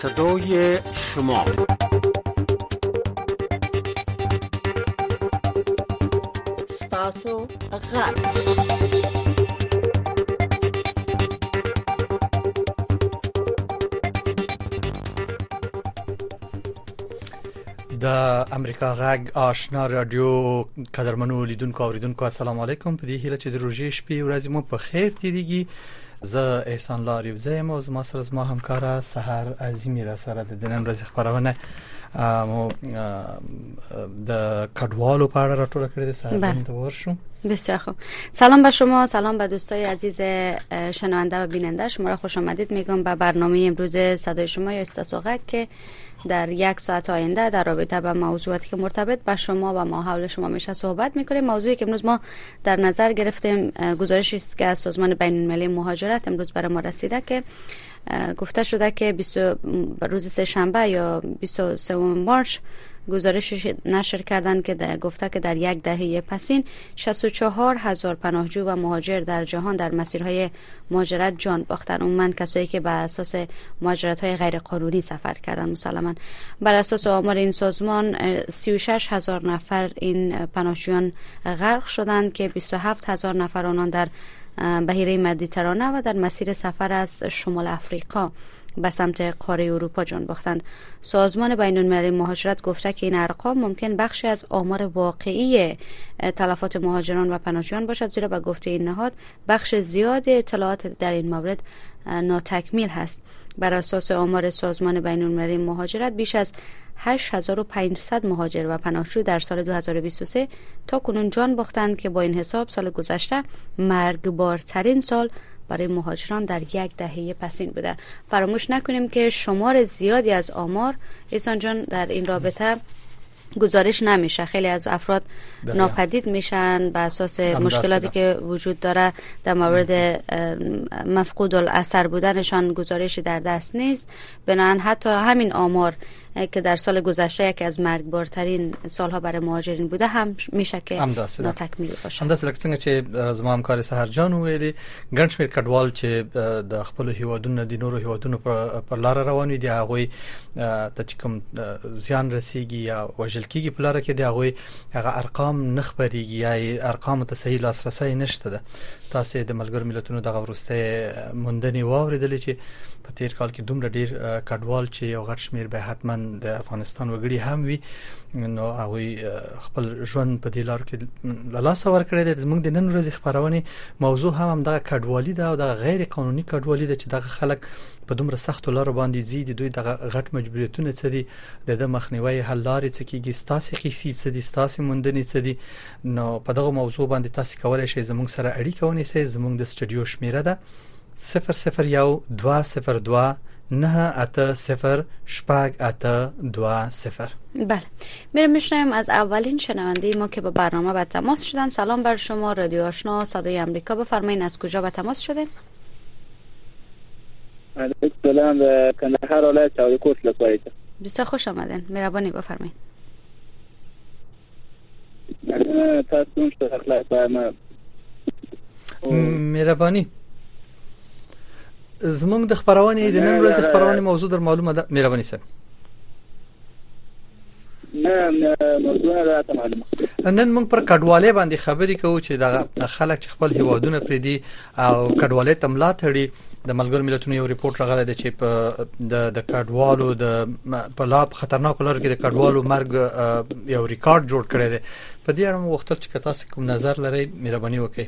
صدای شما ستاسو غږ د امریکا غږ آشنا رادیو قدرمنو لیدونکو اوریدونکو السلام علیکم. په دې هیله چې د روزي شپې ورځې مو په خیر تیریږي. زه احسان الله ریوزه یم او زما سره زما همکاره سحر عظیمی را سره د نن ورځې خبرونه مو د کډوالو په اړه راټول کړی دی. سحر ته ورشو. بسیار خوب. سلام به شما، سلام به دوستای عزیز شنونده و بیننده. شما را خوش آمدید میگم به برنامه امروز صدای شما یا استاسو غږ که در یک ساعت آینده در رابطه با موضوعاتی که مرتبط با شما و ما حول شما میشه صحبت میکنیم. موضوعی که امروز ما در نظر گرفتیم گزارشی است که از سازمان بین المللی مهاجرت امروز برای ما رسیده که گفته شده که روز سه‌شنبه یا 23 مارس گزارش نشر کردن که گفته که در یک دهه پسین 64,000 پناهجو و مهاجر در جهان در مسیرهای مهاجرت جان باختن. عموما کسایی که بر اساس مهاجرت‌های غیر قانونی سفر کردن. مسلماً بر اساس آمار این سازمان 36,000 نفر این پناهجویان غرق شدند که 27,000 نفر آنان در بحیره مدیترانه و در مسیر سفر از شمال افریقا به سمت قاره اروپا جان باختند. سازمان بین المللی مهاجرت گفته که این ارقام ممکن بخشی از آمار واقعی تلفات مهاجران و پناهجویان باشد، زیرا به گفته این نهاد بخش زیاد اطلاعات در این مورد ناتکمیل هست. بر اساس آمار سازمان بین المللی مهاجرت بیش از 8500 مهاجر و پناهجو در سال 2023 تا کنون جان باختند که با این حساب سال گذشته مرگبارترین سال برای مهاجران در یک دهه پسین بوده. فراموش نکنیم که شمار زیادی از آمار احسان جان در این رابطه گزارش نمیشه. خیلی از افراد ناپدید میشن به اساس مشکلاتی که وجود داره. در مورد مفقود الاثر بودنشان گزارشی در دست نیست. بنابراین حتی همین آمار که در سال گذشته یکی از مرگبارترین سالها برای مهاجرین بوده هم میشه که ناتکمیل باشه. همداسې لکه څنګه چې زما همکار سحر جان ویلي ګڼ شمېر کډوال چې د خپل هیوادونو د نورو هیوادونو پر لار روان دي هغه ته چې کوم زیان رسیږي یا وژل کیږي په لار کې دی هغه ارقام نه خبريږي یا ارقام ته صحیح لاسرسي نشته ده. تاسو د ملګرو ملتونو دغه ورسته موندنې واوریدل چې په تیر کال کې دومره ډیر کډوال چې یو غټ شمیر به حتما د افغانستان وګړي هم وي نو هغه خپل ژوند په دې لار کې لاس ور کړی دی. زموږ د نن ورځې خبرونه موضوع هم د کډوالۍ ده او د غیر قانوني کډوالۍ ده چې دغه خلک په دومره سخت لار باندې زیات دوی دغه غټ مجبوریتونه څه دي د مخنیوي حل لارې څه کیږي ستاسو قصې څه دي ستاسو موندنې څه دي. نو په دغه موضوع باندې تاسو کولای شئ زموږ سره اړیکه ونیسئ. زموږ د سټوډیو شمیره ده 001-202 980-820. بله میرم میشنیم از اولین شنونده ما که به برنامه به تماس شدن. سلام بر شما رادیو آشنا صدای امریکا. بفرمایید از کجا به تماس شدین؟ علیکم سلام. کندهار ولایت چاودکوس لسوایی. بسیار خوش آمدین. مهربانی بفرمایید. تاسو څنګه اخلاق ما مهربانی زمونږ د خبرونه د نن ورځې خبرونه موضوع در معلومه ده. مهرباني سره نه موضوع راته معلومه. نن موږ پر کډوالۍ باندې خبرې کوو چې د خلک چې خپل هیوادونه پرې دي او کډوالۍ ته ملا تړي. د ملګرو ملتونو یو ریپورت راغلی دی چې د کډوالو د په لاب خطرناک لار کې د کډوالو مرګ یو ریکارډ جوړ کړی دی. په دې اړه مو وختل چې تاسو کوم نظر لرئ مهرباني وکړئ.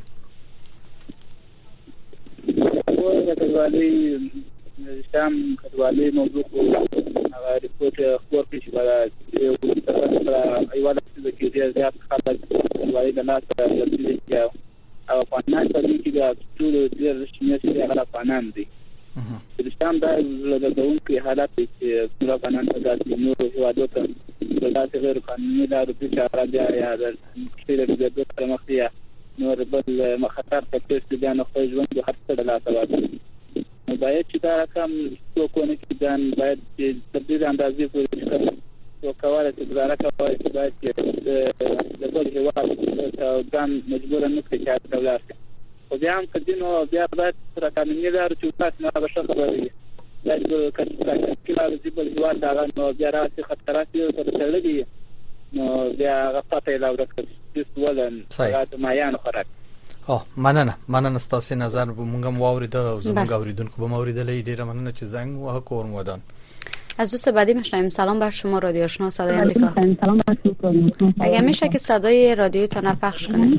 کډوالۍ شام کډوالۍ موضوع کو هغه ریپورت خبر کې چې برابر ایواله چې ډیر زیات خلک کډوالۍ د لاس راځي او افغانان په دې کې د ټول ډیر شمېر چې هغه افغانان دي. د شام د دغونکو حالات چې ټول افغانان په داسې نورو هیوادو ته د داسې غیر قانوني لارو په چاره دی یا د کثیر د پرمختیا نور بل مخاطر په تاسو کې نه خو ژوند د هر څه د لاس راځي. نو باید چې دا رقم څوکونه کې ځان باید د دې اندازې پورې او کواله چې ګزاره کوي چې باید د بل هیواد ته ځان مجبور نه کړي چې تاسو خو بیا هم کدینو بیا باید سره قانوني لار چې تاسو نه به خبرې دا بیا د کله د بل هیواد دا نو بیا راځي خطرات سره تړلې نو بیا غفته لا ورکړي چې ولن هغه مایان خراب مننه ستاسو نظر به مونږ واورید او زموږ اوریدونکو به اوریدلې ډیره مننه چې زنګ واه کور مودان. از دوست بعدی میشنویم. سلام بر شما رادیو آشنا صدای آمریکا. اگه میشه که صدای رادیوتون پخش کنید.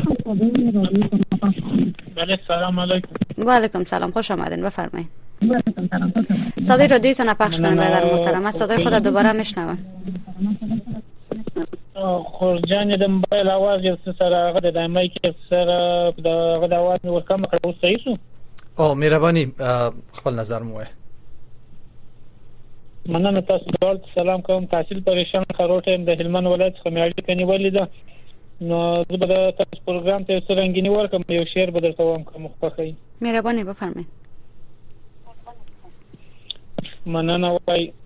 بله سلام علیکم. و علیکم سلام، خوش آمدین، بفرمایید. صدای رادیوتون پخش کنید برادر محترم. صدای خود دوباره میشنوم. خورجان د موبایل आवाज یو سره هغه د مایک سره د आवाज ورکم کړو صحیح شو. او مهرباني خپل نظر مو وای. مننه تاسو ډول سلام کوم. تحصیل پریشان خروټه د هلمند ولایت څخه مې اړیکه نیولې ده. نو زه به تاسو پروګرام ته سرنګینی ورکم، یو شعر به درته وایم کوم خوښي. مهرباني بفرمایئ. مننه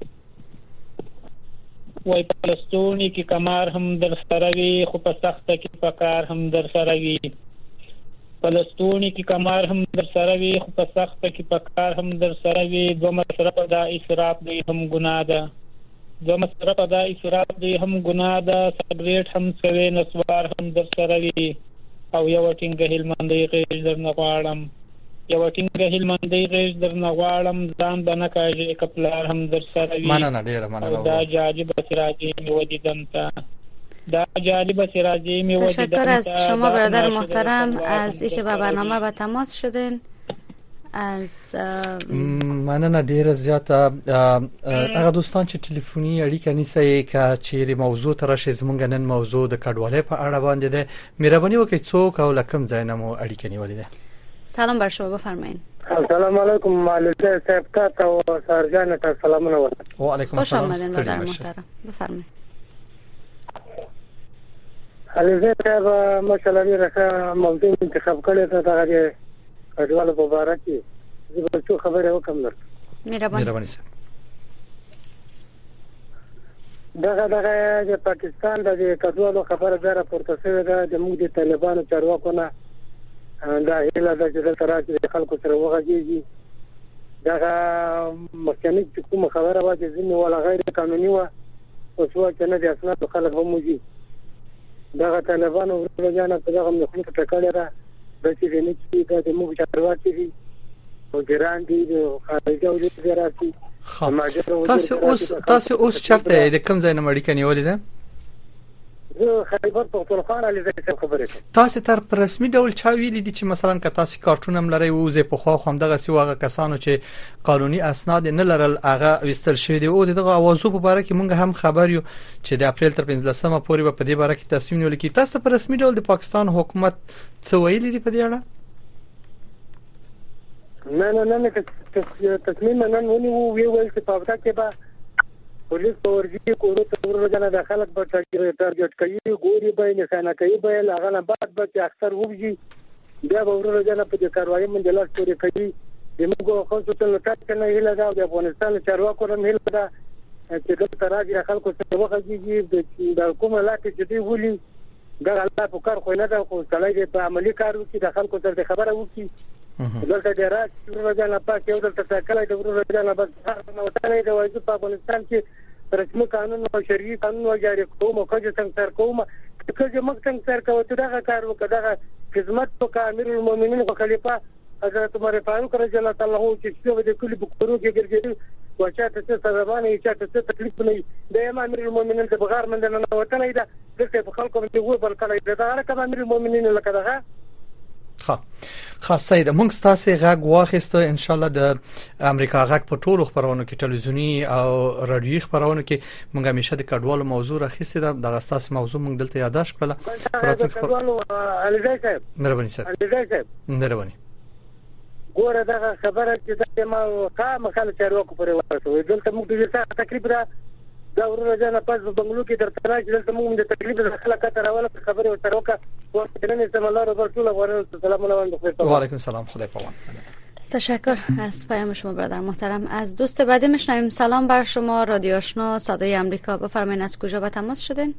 وای پلستونی کی کمار هم در سره وی، خو په سخته کې پکار هم در سره وی. پلستونی کی کمار هم در سره وی، خو په سخته کې پکار هم در سره وی. دو مصرف دا اسراف دی هم ګناه ده، دو مصرف دا اسراف دی هم ګناه ده. سګریټ هم سوي نسوار هم در سره وی، او یو ټینګه هلمندۍ غېږ در نه غواړم، یو ټینګه هلمندۍ غېږ در نه غواړم. ځان به نه کاږي کپلار هم در سره وي. مننه ډیره مننه. دا جالب سراجی می ودیدم تا، دا جالب سراجی می ودیدم تا. تشکر از شما برادر محترم از اینکه به برنامه به تماس شدین. از مننه ډیره زیاته. هغه دوستان چې ټلیفوني اړیکه نیسي که چیرې موضوع تر شي زمونږ نن موضوع د کډوالۍ په اړه باندې ده، مهرباني وکړئ څوک او لکم ځای نه مو اړیکه نیولې ده. سلام بر شما بفرمایید. السلام علیکم مالک صاحب ته او سرجان ته سلامونه ورکړم. و علیکم السلام. خوش آمدید برادر محترم، بفرمایید. علیزه صاحب ماشاءالله راکه موضوع انتخاب کړی ته دا کډوالو په اړه کې زه به څه خبره وکم درته. مهرباني صاحب. دغه د پاکستان د کډوالو خبره دره پورته شوې ده د موږ د طالبانو چارواکو نه دا هیله ده چې دلته راځي د خلکو سره وغږېږي. دغه مخکنی چې کومه خبره وه چې ځینې ولا غیر قانوني وه، اوس وایي چې نه د اسنادو خلک هم وځي. دغه طالبانو ورونه جانه په دغه مخلوق ټکړې ده داسې دی نه چې دا د موږ چارواکي دي او ګران دي د خارجه وزیر راځي. تاسو اوس چرته د کوم ځای نه اړیکه نیولې ده؟ زه خیبر پختونخوا علیزه صاحب خبرې کوم. تاسو تر په رسمي ډول چا ویلي دي چې مثلا که تاسو کارتون هم لري وزه په خوا خو هم دغه سی واغه کسانو چې قانوني اسناد نه لرل هغه وستل شوی دی او دغه اوازو په اړه کې مونږ هم خبر یو چې د اپریل تر 15مه پورې په دې اړه کې تصمیم نیول کی. تاسو په رسمي ډول د پاکستان حکومت څه ویلي دي په دې اړه؟ نه تصمیم نن ونیو ویل چې په وخت کې به پولیس ورځي کورو ته ورغله د خلک په ټارګټ کوي، ګوري به نشانه کوي به هغه نه بعد به اکثر وږي بیا به ورغله په دې کاروایی باندې لاس پورې کوي. د موږ خو څه نه تاسو نه هیله ده د افغانستان چارواکو هم هیله ده چې دلته راځي خلکو سره وغږیږي د کومه لاته چې دی ولي دا الله په کار خو نه ده، خو سړی په عملی کار وکړي د خلکو سره خبره وکړي. دلته د راځي ورغله پاک یو دلته کله د ورغله بس نو ته د وایي په افغانستان کې رسمي قانون او شرعي قانون جاری کوم او کله څنګه سر کوم کله موږ څنګه سر کوو ته دا کار وکړه دا خدمت وکړه امیر المؤمنین او خلیفہ حضرت عمر فاروق رضی الله تعالی عنہ چې څو د کلی بکورو کې ګرځېدل او چې څه سببانه یې چې څه تکلیف نه دی امیر المؤمنین د بغار منځ نه وته دا دغه په خلکو باندې و بل کله دا هغه امیر المؤمنین لکه دغه خاصه ده. موږ ستاسو غږ واخیسته ان شاء الله د امریکا غږ په ټولو خبرونو کې ټلویزیونی او رادیوي خبرونو کې موږ همیشه د کډوالو موضوع راخیستې ده. دغه ستاسو موضوع موږ دلته یاداش کړل. کډوالو علیزه صاحب مهرباني صاحب مهرباني ګوره دغه خبره چې د ما قام خلک چارواکو پرې ورسوي دلته موږ د څه تقریبا دا ورونه جنا پس بنگلو کې درته راځي دلته موږ د تقریبا خلک تراوله خبره وتروکه ورته سلام الله رسول الله سلام علیکم. و علیکم السلام. خدای پامان. تشکر از پیام شما برادر محترم. از دوست بعدی میشنویم. سلام بر شما رادیو آشنا صدای آمریکا، بفرمایید از کجا به تماس شدین؟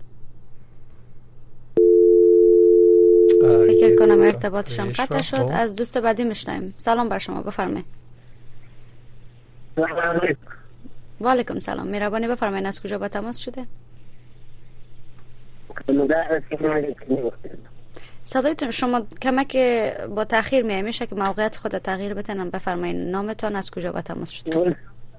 فکر کنم ارتباطشان قطع شد. از دوست بعدی میشنویم. سلام بر شما بفرمایید. و علیکم سلام. مهربانی بفرمایید از کجا با تماس شده؟ صدایتون شما کمک با تاخیر میشه که موقعیت خود تغییر بدن. بفرمایید نامتان، از کجا با تماس شده؟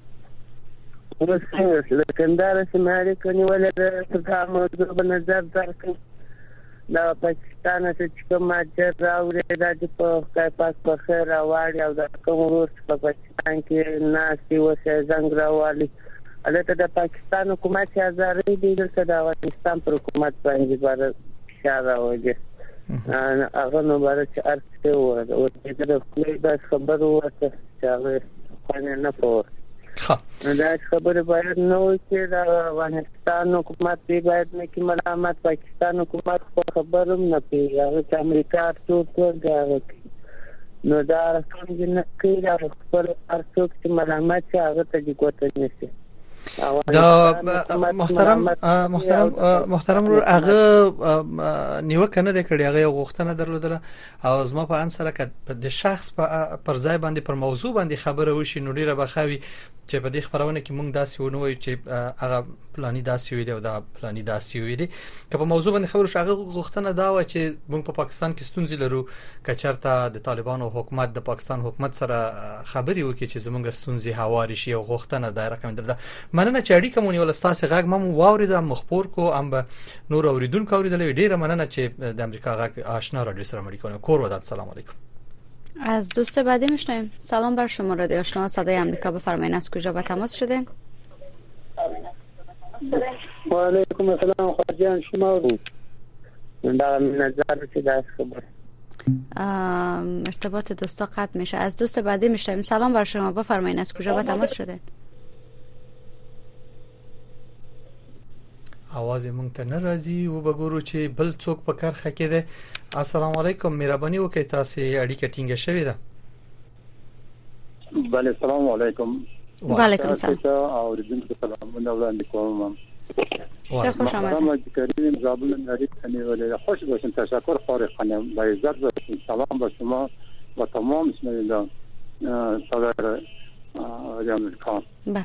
لکندار سماری کنی ولی در موضوع به نظر درکن دا پاکستان ته چې کوم ماجر راوړي دا چې په پاک په خیر راوړي او دا کوم ورس په پاکستان کې ناسي وسه زنګ راوړي البته د پاکستان حکومت چې ازاري دي دلته د افغانستان پر حکومت باندې بار شاده راوړي هغه نو بار چې ارته و او د خپل د خبرو ورته چې هغه خانه نه پور دا خبره باید نو چې د افغانستان حکومت باید نه کې ملامت پاکستان حکومت خبرم نه پیږي هغه امریکا ټول دا نو دا کوم نه کوي دا خپل ارڅوک چې ملامت چې هغه ته دی کوته نشي دا محترم رو هغه نیوکه نه د کړي هغه غوښتنه درلودله او زما په انسره ک د شخص پر ځای باندې پر موضوع باندې خبره وشي نو ډیره بخاوي چې په دې خبرونه کې مونږ داسې ونوي چې هغه پلاني داسې وي دی او دا پلاني داسې وي دی که په موضوع باندې خبره شغه غوښتنه دا و چې مونږ په پاکستان کې ستونزې لرو کچرته د طالبانو حکومت د پاکستان حکومت سره خبري وکړي چې زمونږ ستونزې هواري شي او غوښتنه دایره کوم درته مننه چې اړیکه مونږ ولستاسې غږ مم واورید مخبور کو ام به نور اوریدونکو اوریدل ډیره مننه چې د امریکا غږ آشنا رادیو سره مړی کنه کور ودان. سلام علیکم. از دوست بعدی میشنویم. سلام بر شما رادیو آشنا صدای آمریکا، بفرمایید از کجا با تماس شدین؟ و علیکم السلام خواجان شما رو در نظر چه دست خبر ارتباط دوستا قطع میشه. از دوست بعدی میشنویم. سلام بر شما، بفرمایید از کجا با تماس شدین؟ आवाज مونږ ته نه راځي او وګورو چې بل څوک په کرخه کې ده. السلام علیکم، مهرباني وکړئ تاسو اړیکه ټینګه شوې ده. بله السلام علیکم. وعلیکم السلام. او رجنت سلامونه وړاندې کوم. څه خوش آمدید. سلام کریم زابل نریت کنی ولی خوش باشین. تشکر خارق خانم با عزت باشین. سلام با شما و تمام شنوندگان صدای آمریکا. بله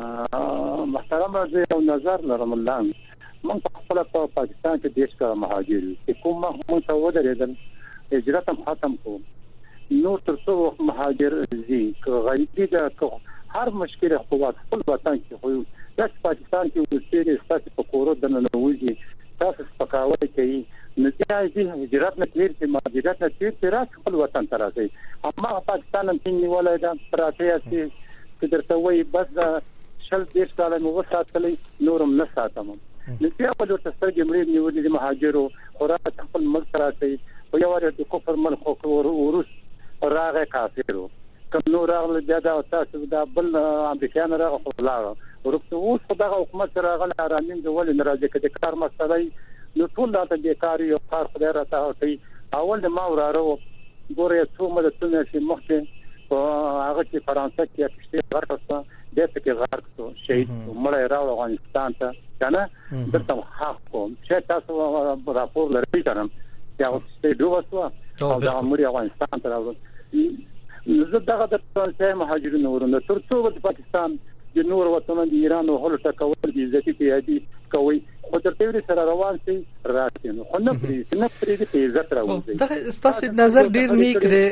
محترم راځي او نظر لرم الله من خپل په پاکستان کې دیش کا مهاجر چې کوم مو ته ودرېدل هجرت هم ختم کو نو تر څو مهاجر زی غریبی دا هر مشکل خپل وطن کې خو د پاکستان کې وسیری ستاسو په کورو د ننوځي تاسو پکاوي کوي نتیجه هجرت نه تیر چې مهاجرت نه تیر تر خپل وطن ته راځي اما پاکستان هم څنګه ولای دا پراته چې درته وایي بس شل دیش کاله نو وساتلې نورم نه ساتم نتیجه په لور تاسو کې مړي نیولې د مهاجرو خوراک خپل ملک راځي او یو ور د کفر من خو ورس راغه کافرو کوم نور راغله بیا دا تاسو دا بل امریکایان راغه خلاص ورته اوس خدای حکومت راغله ارامین ډول ناراضي کړي کار مسله نو ټول دا بیکاری او کار خدای راته کوي اول ما وراره ګوره څو مدتونه چې مخکې هغه چې فرانسه کې اکشته غرقسته دته کې غرق شهید مړی راو افغانستان ته کنه دته حق کوم چې تاسو راپور لرئ کنه چې هغه څه دوه او دا مړی افغانستان ته راو زه دغه د فرانسې مهاجرین ورونه تر څو د پاکستان د نور وطنونو د ایران او هلو ټکول دي ځکه چې یادي کوي خو ترته ور سره روان سي راځي نو خو نه پری د عزت راوځي. دا ستاسو نظر ډیر نیک دی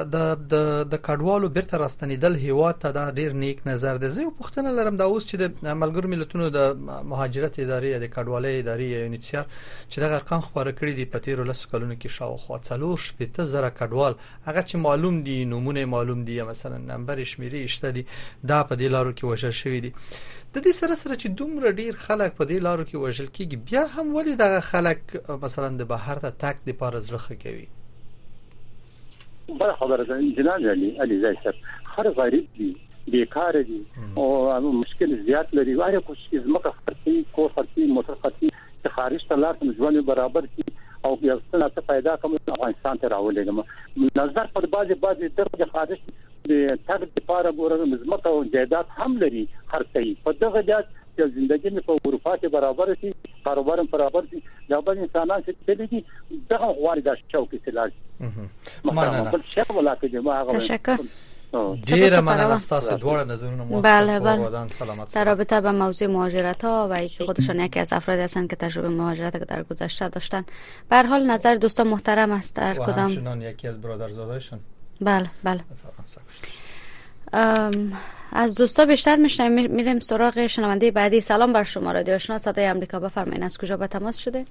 د کډوالو بیرته راستنیدل هیواد ته دا ډیر نیک نظر دی. زه پوښتنه لرم دا اوس چې د ملګرو ملتونو د مهاجرت ادارې د کډوالۍ ادارې یونیسیار چې دا ارقام خبره کړی دی په تیر لس کلونو کې شاوخوا 480,000 کډوال هغه چې معلوم دي نمونه معلوم دي مثلا نمبر شمیرې شته دي دا په دې لارو کې وشل شوی دي. د دې سره چې دومره ډیر خلک په دې لارو کې وژل کیږي بیا هم ولې دغه خلک مثلا د بهر ته تک د پاره زړه کوي؟ بل خبره ده جناب علي زاید صاحب هر غریب دي بیکار دي او مشکل زیات لري وایي کوشش مکه خرڅي کو خرڅي موټر خرڅي چې خارج ته لاړ ژوند برابر کی او بیا څنګه پیدا کوم افغانستان ته راولېږم نظر پر بعضي درجه خارج د تګ لپاره ګورم مزمت او جایداد هم لري خرڅي په دغه جات چې ژوندۍ په اروپا کې برابر شي کاروبار هم برابر شي دا به انسانان چې دي دغه غواړي د شوق کې سلاج مننه تشکر. ډیره مننه تاسو دوه نظرونه مو بله در رابطه با موضوع مهاجرت ها و اینکه خودشان یکی از افرادی هستند که تجربه مهاجرت در گذشته داشتن. به هر حال نظر دوستان محترم است در کدام همچنان یکی از برادرزادهایشان. بله از دوستا بیشتر میشنیم. میریم سراغ شنونده بعدی. سلام بر شما، رادیو آشنا صدای آمریکا، بفرمایید از کجا به تماس شده؟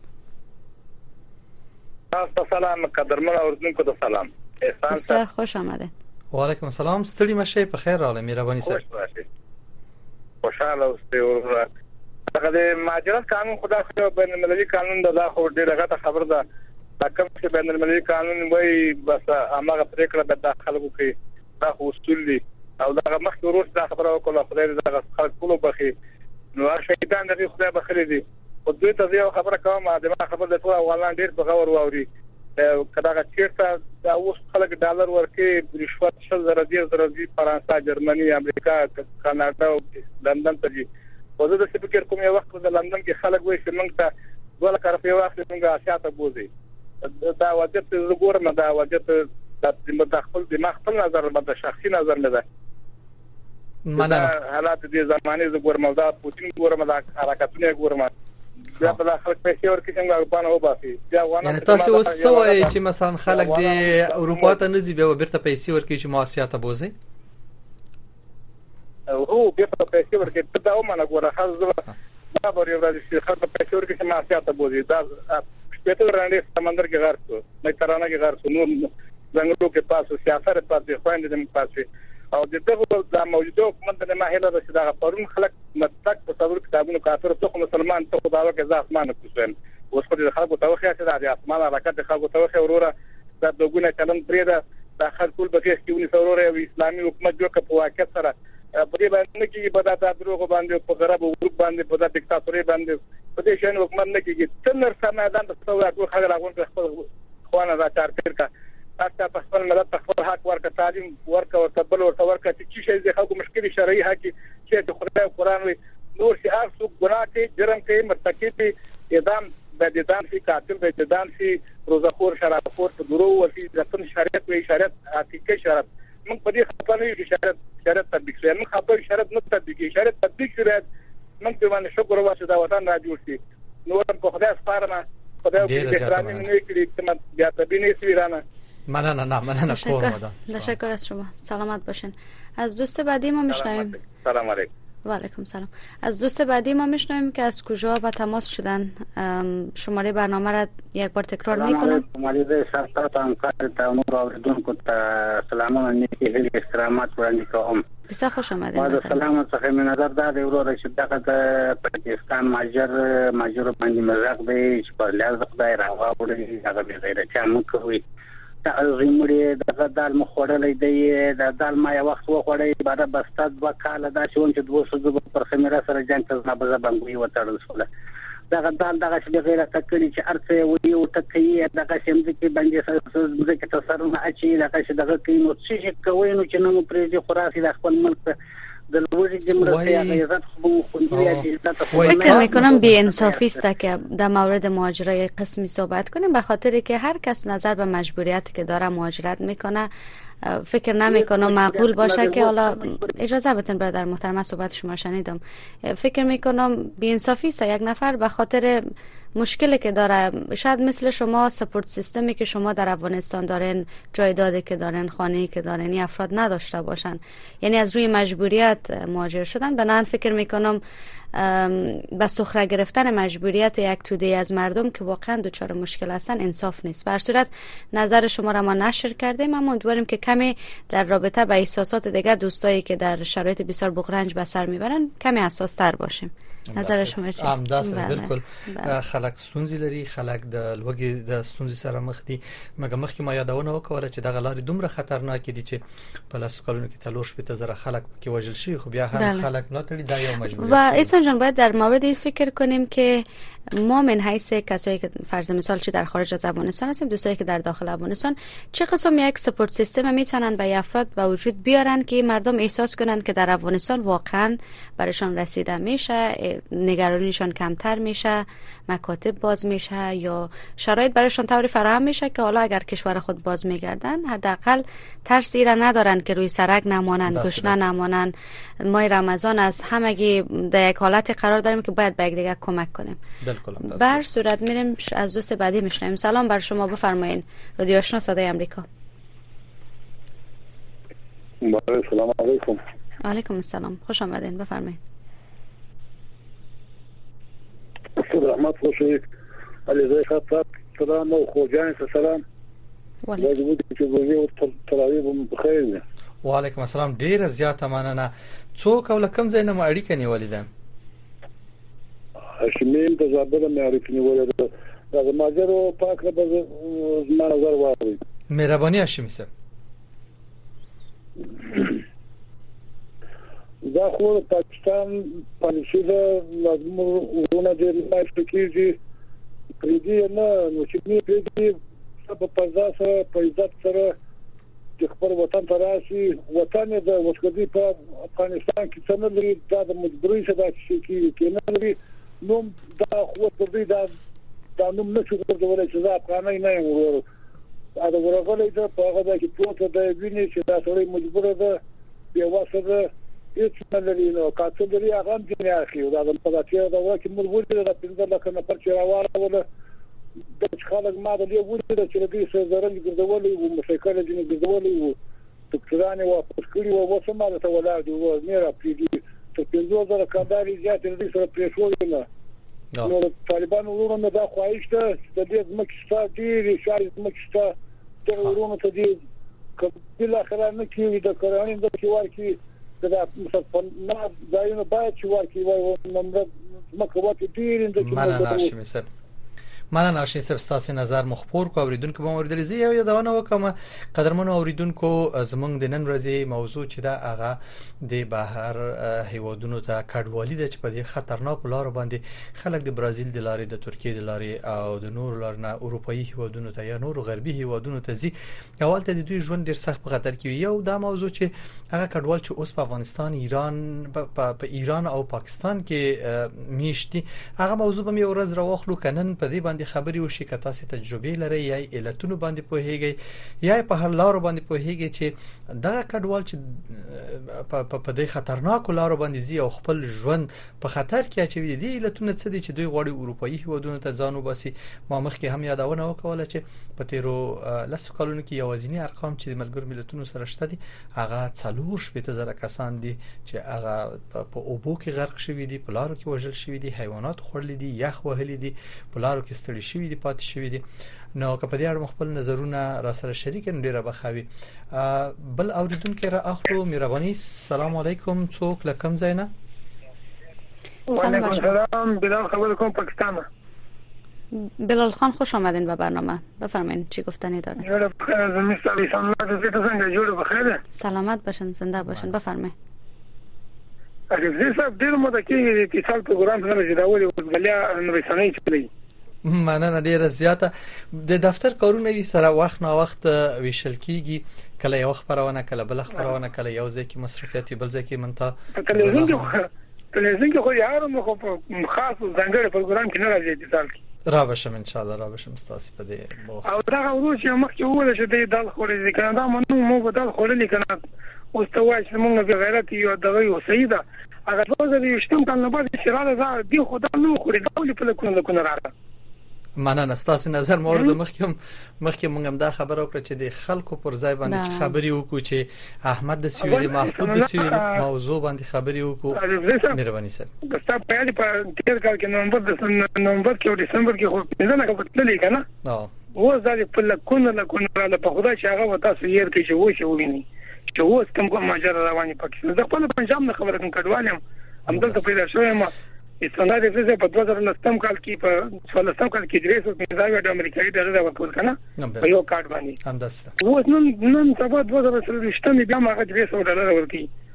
سلام قدرمن اوردونکو د سلام. بسیار خوش آمده. و علیکم السلام. ستړي مشه په خیر راغلی مهرباني سره. خوشاله اوسئ. ورته هغه د مهاجرت قانون خدا خو بین المللي قانون د خو ډیره غټه خبر ده. کوم چې بین المللي قانون وایي بس هغه پریکړه د داخلو کې دا اصول دي او دا مخکې وروسته دا خبره وکړه خدای دې دا خلک ټول بخي. نو شهیدان دې خدای بخلي دي. او دوی ته یو خبره کوم دا خبره د ټول افغانان ډیر په غور واوري. کله چې دا اوس خلک ډالر ورکې رشوت شل زره دي فرانسه جرمني امریکا کاناډا او لندن ته دي. او زه د فکر کوم یو وخت د لندن کې خلک وایي چې موږ ته دوه لکه روپۍ واخلې موږ آسیا ته بوزي. دا وجه ته وګورم دا وجه ته د مداخل د خپل نظر د شخصي نظر نه ده. مننه. حالات دې زمانه ز ګورم دا پوتین ګورم دا حرکتونه ګورم دا په خلک پیسې ورکې څنګه اروپا نه وباسي. یعنی تاسو اوس څه وایي چې مثلا خلک د اروپا ته نه ځي بیا بیرته پیسې ورکې چې مؤسسات ته بوزي؟ او بیرته پیسې ورکې ته دا ومنه ګوره خاصه دا به یو راځي چې خلک پیسې ورکې چې مؤسسات ته بوزي. دا شپته رانډې سمندر کې غار شو مېترانه کې غار شو نور څنګه کې پاسو سیاست پاتې خويند دې پاتې او د دغه د موجوده حکومت د ماهله د شداغه پرون خلک متک تصور کتابونو کافر ته مسلمان ته خدای کې ځاف مان کوسن اوس په دې خلکو توخه چې د اسمان حرکت خلکو توخه وروره د دوګونه چلن پرې د خلکو په کې کېونی وروره اسلامي حکومت جوړ کړ په واقع سره په دې باندې کې بداته دروغ باندې په غرب او ګروپ باندې په د دیکتاتوري باندې په دې شان حکومت نه کېږي تنر سمادان د څو خلک راغون په خپل خوانه دا چار پیر کا حتی په خپل ملت په خپل حق ورکړه تعلیم ورکړه او تبل ورکړه چې شي د خلکو مشکل شرعي حق چې د خدای قرآن وي نور شي ارسو ګناه کوي جرم کوي مرتکب اعدام د اعدام شي قاتل د اعدام شي روزخور شرابخور په درو ورسي د تن شریعت وي شریعت حقيقي شرط موږ په دې خپل یو شریعت تطبیق کوي موږ خپل شریعت نه تطبیق شریعت تطبیق کوي موږ ته باندې شکر واسه دا وطن را جوړ شي نور په خدای سپارم خدای دې احترام نه کړی چې بیا ته بینې سویرانه. مننه تشکر از شما. سلامت باشین. از دوست بعدی ما میشنویم. سلام علیکم. و علیکم سلام. از دوست بعدی ما میشنویم که از کجا با تماس شدن. شماره برنامه را یک بار تکرار میکنم. شماره شرطات همکار تامور آوردونکو تا سلامان نیکی هلی احترامات وړاندې کوم. بسیار خوش آمدید. با سلام څخه من نظر دا دی ورور چې دغه د پاکستان ماجر باندې مزاق دی چې په لحاظ خدای راوړي هغه به غیرت هم کوي. دا زموږ د دال مخوړلې دی د دال ما یو وخت وخوړې بعد بستاد وکاله دا چې 200 پر خمیره سره جنگ ته نه بزنګوي وتړل شو. دا دال دغه چې غیرت کړي چې ارته وي او تکي دغه شم چې باندې سره کې تاسو نه اچي دغه چې دغه کې نو چې کوي نو چې نو پرې خرافي د خپل ملک فکر میکنم بی انصافی است که در مورد مهاجرای قسمی صحبت کنیم، به خاطر که هر کس نظر به مجبوریتی که داره مهاجرت میکنه فکر نمیکنم معقول باشه که حالا اجازه بدین برادر محترم صحبت شما شنیدم. فکر میکنم بی انصافی است یک نفر به خاطر مشکلی که داره، شاید مثل شما سپورت سیستمی که شما در افغانستان دارین، جایدادی که دارین، خانه‌ای که دارین، این افراد نداشته باشن، یعنی از روی مجبوریت مهاجر شدن. بنابراین فکر میکنم به سخره گرفتن مجبوریت یک توده از مردم که واقعا دچار مشکل هستن انصاف نیست. بر صورت نظر شما را ما نشر کردیم، اما امیدواریم که کمی در رابطه با احساسات دیگر دوستایی که در شرایط بسیار بغرنج به سر میبرن کمی حساس تر باشیم. نظر شما چیه؟ همداسه بالکل. خلک ستونزې لري، خلک د لوږې د ستونزې سره مخ دي. مخکې ما یادونه وکړه چې دغه لارې دومره خطرناک دي چې په لاسو کلونو کې 4 خلک کې وژل شي، خو بیا هم خلک نه تړي، دا یو مجبوریت. و ایسان جان باید در مورد این فکر کنیم که ما من حیث کسایی که فرض مثال چه در خارج از افغانستان هستیم، دوستایی که در داخل افغانستان، چه قسم یک سپورت سیستم میتونن به افراد به وجود بیارن که مردم احساس کنن که در افغانستان واقعا برایشان رسیده میشه، نگرانیشان کمتر میشه، مکاتب باز میشه یا شرایط برایشان طوری فراهم میشه که حالا اگر کشور خود باز میگردن حداقل ترسی را ندارن که روی سرک نمانن، گشنه نمانن. ماه رمضان از همگی در یک حالت قرار داریم که باید به یک دیگه کمک کنیم. بر صورت میریم از دوست بعدی میشنیم. سلام بر شما، بفرمایید. رادیو آشنا صدای امریکا. سلام علیکم. علیکم السلام، خوش آمدین، بفرمایید. استاد احمد خوشی علیزاده خطاب سلام و خوجان سلام. وعلیکم بخیر. وعلیکم السلام. ډیر زیاته مننه. څوک او لکم ځای نه اړیکه نیولې ده؟ هاشمین د زابل مې اړیکه نیولې ده. دا ماجرو پاک به زما نظر واوري. مهرباني هاشمي صاحب. دا خو پاکستان پالیسي ده لازم ورونه دې نه فکرېږي پرېږدي نه نو چې نه پرېږدي په پزا سره په عزت سره چې خپل وطن ته راشي. وطن د وسکدي په افغانستان کې څنګه لري دا د مجبورۍ څخه چې نه لري نو دا خو په دې دا نوم نه شو ورته چې دا افغاني نه ورو دا ورغلې ده په هغه کې پروت ده ویني چې دا سړی مجبور ده بیا واسه هیڅ نه لري نو کاڅه لري هغه هم دی اخی دا په داتیا دا وکه مجبور دي د 15 لک نفر چې راوړل د خلک ما د یو ولې چې دې څه زرنګ ګرځولې او مشکل دي ګرځولې او تکرانه واپس کړی او وسمه ته ولاړ دی او نه را پیږي ته 15,000 کانداري زیات دي سره پریښول نه نو طالبان ورونه دا خواهش ته د دې مکستا دي شای مکستا ته ورونه ته دي کله اخر نه کیږي د قرآن د کیوار کی دا مسلمان دایو باید چې ورکی وای نمبر مکوات ډیر د مننه هاشمي صاحب، ستاسو نظر مخبور کو اوریدونکو به اوریدل زی یو یادونه وکم. قدرمنو اوریدونکو زمونږ د نن ورځې موضوع چې دا هغه د بهر هیوادونو ته کډوالي ده چې په دې خطرناک لارو باندې خلک د برازیل د لارې، د ترکیې د لارې او د نور لارې نه اروپאי هیوادونو ته یا نور غربي هیوادونو ته ځي. اولته د دوی ژوند ډیر سخت په خطر کې یو دا موضوع چې هغه کډوال چې اوس په افغانستان، ایران، په ایران او پاکستان کې میشتي، هغه موضوع به مې ورځ راوخلو کنن په دې باندې خبري وشي که تاسو تجربه لري یا علتونو باندې پوهیږئ یا په هر لارو باندې پوهیږئ چې دا کډوال چې په دې خطرناک لارو باندې زی او خپل ژوند په خطر کې اچوي دي علتونه څه دي چې دوی غواړي اروپאי هیوادونو ته ځانو باسي. ما مخکې هم یادونه وکوله چې په تیرو لسو کلونو کې یوازینی ارقام چې د ملګرو ملتونو سره شته دي هغه 4,000 کسان دي چې هغه په اوبو کې غرق شوي دي، په لارو کې وژل شوي دي، حیوانات خورلي دي، یخ وهلي دي، په لارو کې ستړي شوي دي، پاتې شوي دي. نو که په دې اړه خپل نظرونه را سره شریک کړئ ډیره بخاوي. بل اوریدونکو را اخلو مهرباني. سلام علیکم. څوک لکم زینا؟ وعلیکم سلام. بلال خبر کوم پاکستان. بلال خان خوش آمدین به برنامه. بفرمایید چی گفتنی دارین؟ جوړ بخیر. زمي سلام تاسو څنګه جوړ بخیر؟ سلامت باشین، زنده باشین. بفرمایید. اګه صاحب ډیر مو د کې اتصال پروګرام سره جوړولې او غلیا نو رسنۍ چلی. مننه ډیره زیاته. د دفتر کارونه وی سره وخت نا وخت ویشل کیږي، کله یو خبرونه، کله بل خبرونه، کله یو ځکه مصرفیت بل ځکه منته تلویزیون کې خو یارو مخ خاص ځانګړي پروګرام کې نه راځي اتصال کی را بشم ان شاء الله. را بشم تاسو په دې او دا ورو چې مخ کې وله چې د دال خورې کنه دا مو بدل خورلې کنه او استوای چې موږ به غیرت یو دغه یو سیده هغه څنګه دې شتم کنه بعد شراله زار دی خدا نو خوري ډول په لکونه راځه. مننه ستاسو نظر مورد مخکې موږ هم دا خبره وکړه چې د خلکو پر ځای باندې خبري وکړو چې احمد د سویلي، محمود د سویلي موضوع باندې خبري وکړو. مهرباني صاحب. تاسو په اړه په تیر کال کې نومبر کې او دسمبر کې خو نه کتلې کنه و ځل په لکونه په خدای چې هغه تاسو یې کې چې و شو ویني چې و ستم کوم ماجرا رواني پاکستان د خپل پنجاب نه خبره کوم کډوالم همدلته پیدا شوم. استناد فیزه په 2019 کال کې په 2019 کال کې درې سو پیزاوی د امریکایي ډالر ورکول کنه په یو کارت باندې همداسته. و نن سبا 2023 بیا ما غږ $300 ورکړي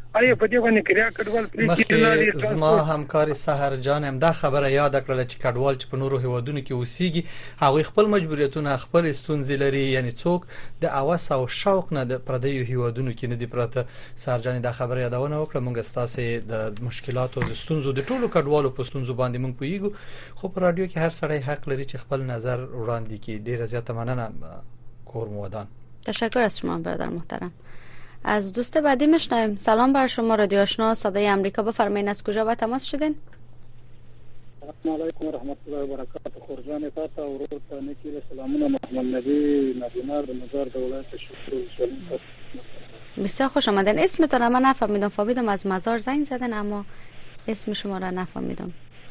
آیا په دې باندې کریا کډوال مخکې زما همکار سحر جان هم دا خبره یاد کړله چې کډوال چې په نورو هیوادونو کې اوسېږي هغوی خپل مجبوریتونه خپل ستونزې لري، یعنی څوک د هوس او شوق نه د پردیو هیوادونو کې نه دي پراته. سحر جان دا خبره یادونه وکړه. موږ ستاسو د مشکلاتو د ستونزو د ټولو کډوالو په ستونزو باندې موږ پوهیږو، خو په رادیو کې هر سړی حق لري چې خپل نظر وړاندې کړي. ډیره زیاته مننه کور مودان. تشکر از شما برادر محترم. از دوست بعدی میشنویم. سلام بر شما رادیو آشنا صدای آمریکا، بفرمایید از کجا با تماس شدین؟ السلام علیکم و رحمت الله و برکاته. خورجان تاسو ورور ته نکیل سلامونه. محمد نبی نبینار د مزار د ولایت شکر. بسیار خوش آمدین. اسمتون را من نفهمیدم. فهمیدم از مزار زنگ زدن اما اسم شما را نفهمیدم.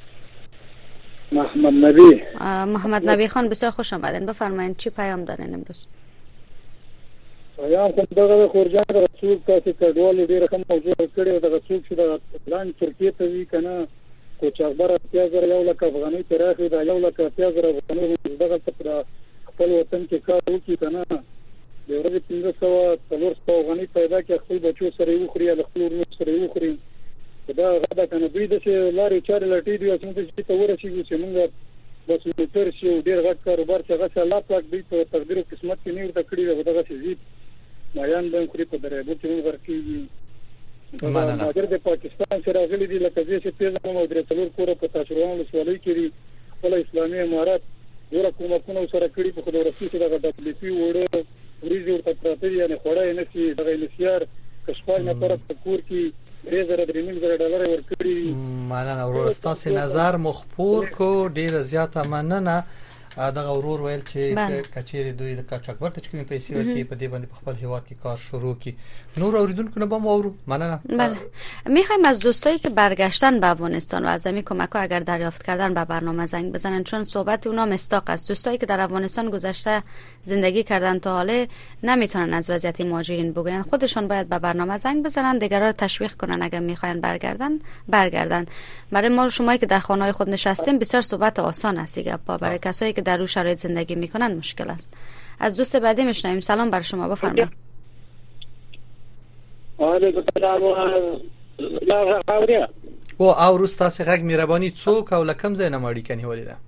محمد نبی. محمد نبی خان بسیار خوش آمدین. بفرمایید چی پیام دارین امروز؟ پیام کوم دغه خورجان رسول تاسو کډوال ډیره کوم موضوع کړی دغه څوک چې د پلان ترکیه ته وی کنه کوچ اخبار 10000 یو لک افغاني تراخي دا یو لک 10000 افغاني دغه پر خپل وطن کې کار وکړي کنه د ورځې 1500 افغاني پیدا کې خپل بچو سره یو خوري د خپل ورونو سره یو خوري دا غدا کنه دوی د لارې چارې لټې دي چې ته ورسېږي چې موږ بس موټر شي ډیر غټ کاروبار چې هغه الله پاک دې په تقدیر او قسمت کې نه ورته کړی دغه شي مایان بن خوري په درې بوت موږ ورکیږي. ماجر د پاکستان سره غلي دي لکه چې پیژنه مو درې څلور کور په تاشروان لسوالۍ کې دي خپل اسلامي امارات ډیره کومه سره کړی په خبره رسېږي چې دغه دپلیپی وړه وريځ ورته پراته دي نه خوړای نه شي دغه انسیار کشپای نه پر کور کې $3,000 ورکړي. مننه ورور ستاسو نظر مخپور کو. ډیره زیاته مننه. دغه ورور ویل چې کچېری دوی د کاچاکبر ته کومې پیسې ورکړي په دې باندې په خپل هیواد کې کار شروع کړي. نور اوریدونکو نه بم اورو. مننه. بله میخوایم از دوستایی که برگشتن به افغانستان و از همین کمک‌ها اگر دریافت کردن به برنامه زنگ بزنن چون صحبت اونا مستاق است. دوستایی که در افغانستان گذشته زندگی کردن تا حالا نمیتونن از وضعیت مهاجرین بگوین. خودشون باید به برنامه زنگ بزنن دیگران رو تشویق کنن اگر میخواین برگردن. برای ما شمایی که در خانه‌های خود نشستیم بسیار صحبت آسان است گپا، برای کسایی که در اون شرایط زندگی میکنن مشکل است. از دوست بعدی میشنویم. سلام بر شما، بفرمایید. علیکم السلام. لا غاوریا او تاسو غږ مهرباني څوک او لکم زینه ماړی کني ولیدا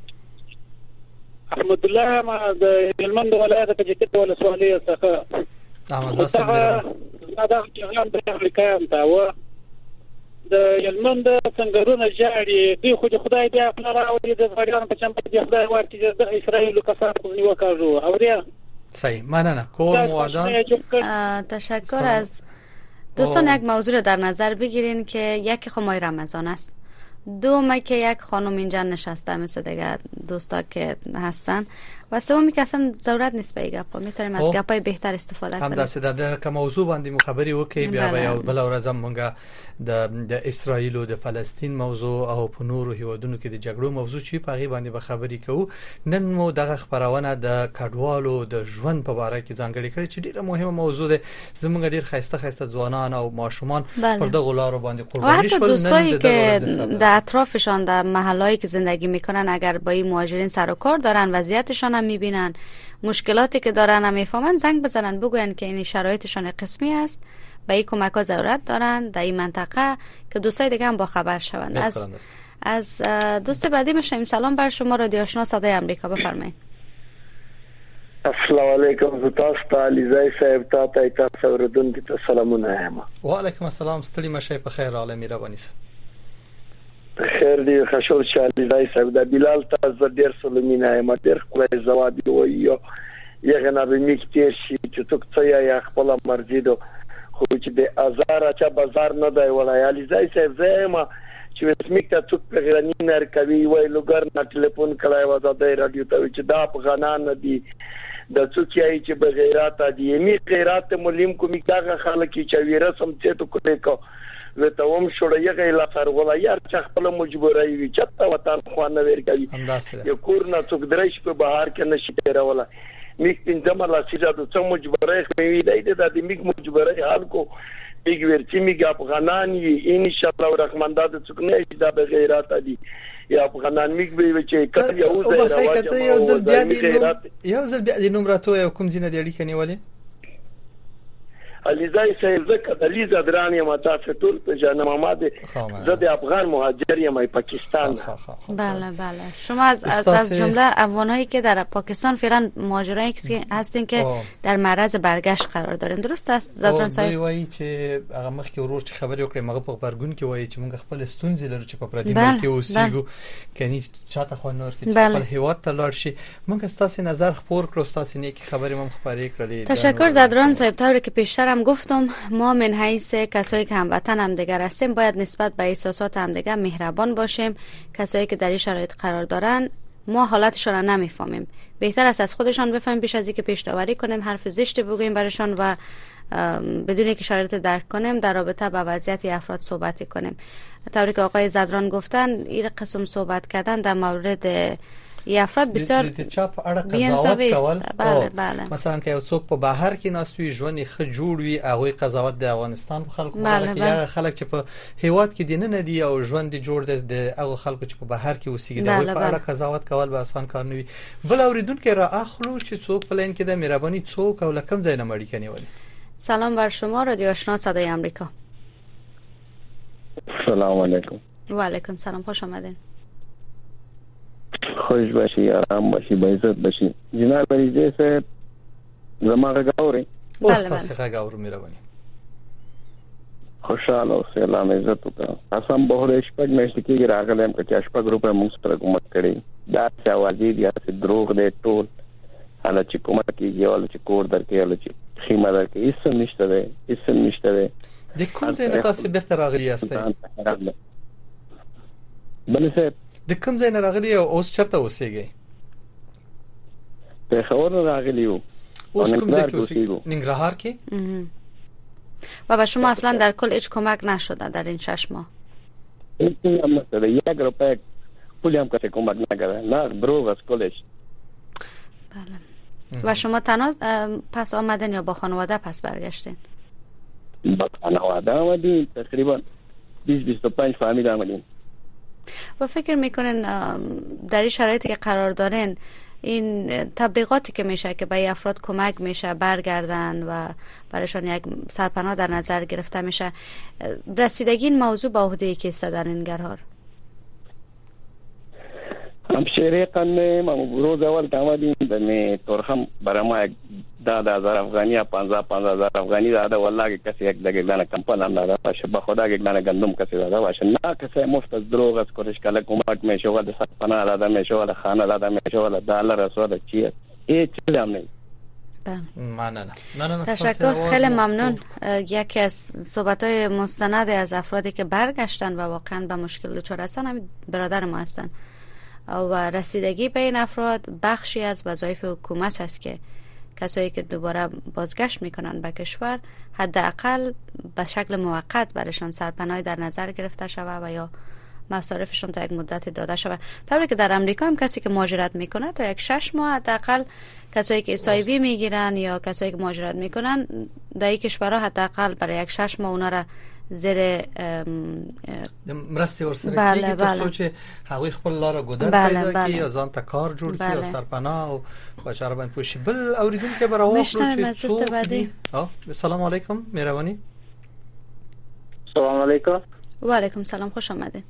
احمد الله ما د هلمند ولایت په جته ولسوالۍ څخه احمد الله صاحب دا چې د امریکایان دا و د هلمند څنګهونه جاړي دی خو خدای دې خپل راوړي د غړیان په چم په خدای ورته د اسرائیل کفار خو نیو کارو اوریا صحیح. مننه کور موادان. تشکر از دوستان. یک موضوع رو در نظر بگیرین که یکی خب ماه رمضان است، دوم که یک خانم اینجا نشسته مثل دیگه دوستا که هستن و سومی که اصلا ضرورت نیست به گپا میتونیم از گپای بهتر استفاده کنیم. هم داسې د کوم موضوع باندې خبري وکي بیا به یو بل ورځ مونږه د اسرائیل او د فلسطین موضوع او په نورو هیوادونو کې د جګړو موضوع چې په غي باندې به خبري کوو. نن مو دغه خبرونه د کډوالو د ژوند په اړه کې ځانګړي کړي چې ډیره مهمه موضوع ده. زمونږ ډیر خسته ځوانان او ماشومان پر دغه لارو باندې قرباني شول. دوستایی که در اطرافشان در محلهایی که زندگی میکنن اگر با این مهاجرین سر و کار دارن وضعیتشان هم میبینن مشکلاتی که دارن هم میفهمن زنگ بزنن بگوین که این شرایطشان قسمی است به این کمک ها ضرورت دارن در این منطقه که دوستای دیگه هم با خبر شوند. از دوست بعدی میشیم. سلام بر شما رادیو آشنا صدای آمریکا، بفرمایید. السلام علیکم. تاسو علیزای صاحب تاسو اوریدونکو ته سلامونه یم. و علیکم السلام. ستړي مشه په خیر عالمي رواني سه. خیر دی خشول علیزای صاحب د بلال تاسو ډیر سلامونه یم. ډیر خپل جواب ویو یغه نه میکتیر شي چې څوک یا خپل مرزي دو خو چې د ازار چا بازار نه دی ولای علیزای صاحب زما چې وسمیکته څوک په غرنی نر کوي وای لوګر نه ټلیفون کړای و دا د رادیو ته چې دا افغانان دي د څوکۍ چې بغیرات دي می غیرات ملیم کومي دا خلک چې ویره سم چې تو کوي کو وته هم شوړیږي لا فرغلا یار چې خپل مجبورای وي چې وطن خوانه ور کوي یو کور نه څوک درش په بهار کې نشي پیرولا میک پنځم لا سیدا د څو مجبورای کوي دای د دې میک مجبورای حال کو بیگ ورچی میگه افغانان یې ان شاء الله الرحمن دا څوک نه دا بغیرات دي یا افغانان میګ به چې کله یو ځای راوځي یو ځل بیا د نوم راتو یو کوم ځینې د اړیکې نیولې علیزای صاحب زکه د لیزا درانی ما تاسو ټول په جان محمد زه د افغان مهاجر یم پاکستان. بله بله. شما از جمله افغانایی که در پاکستان فعلا مهاجرایی هستین که در معرض برگشت قرار دارین، درست است زدران صاحب؟ وایي چې هغه مخکې ورور چې خبرې وکړې مغه په خبرګون کې وایي چې موږ خپل ستونزې لرو چې په پردي ملک کې اوسېږو کني چاته خو نور کې خپل هیواد ته لاړ شي. موږ تاسو نظر خبر کړو، تاسو نیکی خبرې مم خبرې کړلې. تشکر زدران صاحب. طوری که پیشتر هم گفتم ما من حیث کسایی که هموطن هم دیگر هستیم باید نسبت به احساسات هم دیگر مهربان باشیم. کسایی که در این شرایط قرار دارن ما حالتشان را نمیفهمیم، بهتر است از خودشان بفهمیم پیش از اینکه پیش داوری کنیم، حرف زشت بگوییم برشان و بدون اینکه شرایط درک کنیم در رابطه با وضعیت افراد صحبت کنیم. طوری که آقای زدران گفتن این قسم صحبت کردن در مورد ی افراد بسیار بی‌انصافی است. بله. مثلا که یو څوک په بهر کې ناستوي ژوند ښه جوړ وي هغه قضاوت د افغانستان په خلکو باندې کې هغه خلک چې په هیواد کې دینه نه دي او ژوند جوړ د هغه خلکو چې په بهر کې اوسېږي د په اړه قضاوت کول به آسان کار نه وي. بل اوریدونکو را اخلو چې څوک پلان کې د مهرباني څوک او لکم ځای نه مړی کني ولی. سلام بر شما رادیو آشنا صدای آمریکا. سلام علیکم. و علیکم سلام، خوش آمدین. خوش باشی، آرام باشی، با عزت باشی. جناب علیزی صاحب زما غاوري. بله بله. غاورو مهرباني. خوشاله اوسه، الله عزت وکړه. اسام به شپږ میاشتې کې راغلم چې شپږ روپے موږ سره کومک کړی. دا چې اوازې دي چې دروغ دي ټول. حالا چې کومک کیږي او چې کور درکې او چې خیمه درکې هیڅ نشته ده، هیڅ نشته ده. د کوم ځای نه تاسو بیرته راغلی یاستئ؟ بله صاحب. د کوم ځای نه راغلی او اوس چرته اوسېږئ؟ په خبر راغلی یو. اوس کوم ځای کې اوسېږئ؟ ننګرهار کې؟ و به شما اصلا در کل هیچ کمک نشده در این 6 ماه؟ هیچ هم نشده. 1 روپیه پولی هم کسی کمک نکرده. نه دروغ از کلش. بله. و شما تنها پس آمدن یا با خانواده پس برگشتین؟ با خانواده آمدیم، تقریبا 20-25 فامیل آمدیم. و فکر میکنین در این شرایطی که قرار دارین این تبلیغاتی که میشه که به افراد کمک میشه برگردن و برایشان یک سرپناه در نظر گرفته میشه، رسیدگی این موضوع با عهده کیسته در ننگرهار؟ همشهری قنه ما روز اول آمدیم دمی تورخم برای ما 10,000 افغانی یا 15,000 افغانی داده. والله که کسی یک دانه کمپان هم داده باشه، به خدا یک دانه گندم کسی داده باشه. نه کسی مفت از دروغ از کورش کله کمک میشه ولی سرپناه داده میشه ولی خانه داده میشه ولی دلار رسوده چیه هیچ چیزی هم نیست. نه. تشکر، خیلی ممنون. یکی از صحبت‌های مستند از افرادی که برگشتن و واقعا به مشکل دچار هستن همین برادر ما هستن و رسیدگی به این افراد بخشی از وظایف حکومت است که کسایی که دوباره بازگشت میکنن به کشور حداقل به شکل موقت برایشان سرپناهی در نظر گرفته شود و یا مصارفشون تا یک مدت داده شود. طوری که در امریکا هم کسی که مهاجرت میکنه تا یک 6 ماه حداقل کسایی که اسایوی میگیرن یا کسایی که مهاجرت میکنن در این کشورها حداقل برای یک 6 ماه اونا را زیر مرسته ورسره کیږي ترڅو چې هغه خپل لار ګذر پیدا کړي او ځان ته کار جوړ کړي او سرپناه او بچاره باندې پوښي. بل اوریدونکو به راوخلو چې څوک. سلام علیکم مهرباني. سلام علیکم. و علیکم سلام، خوش آمدید.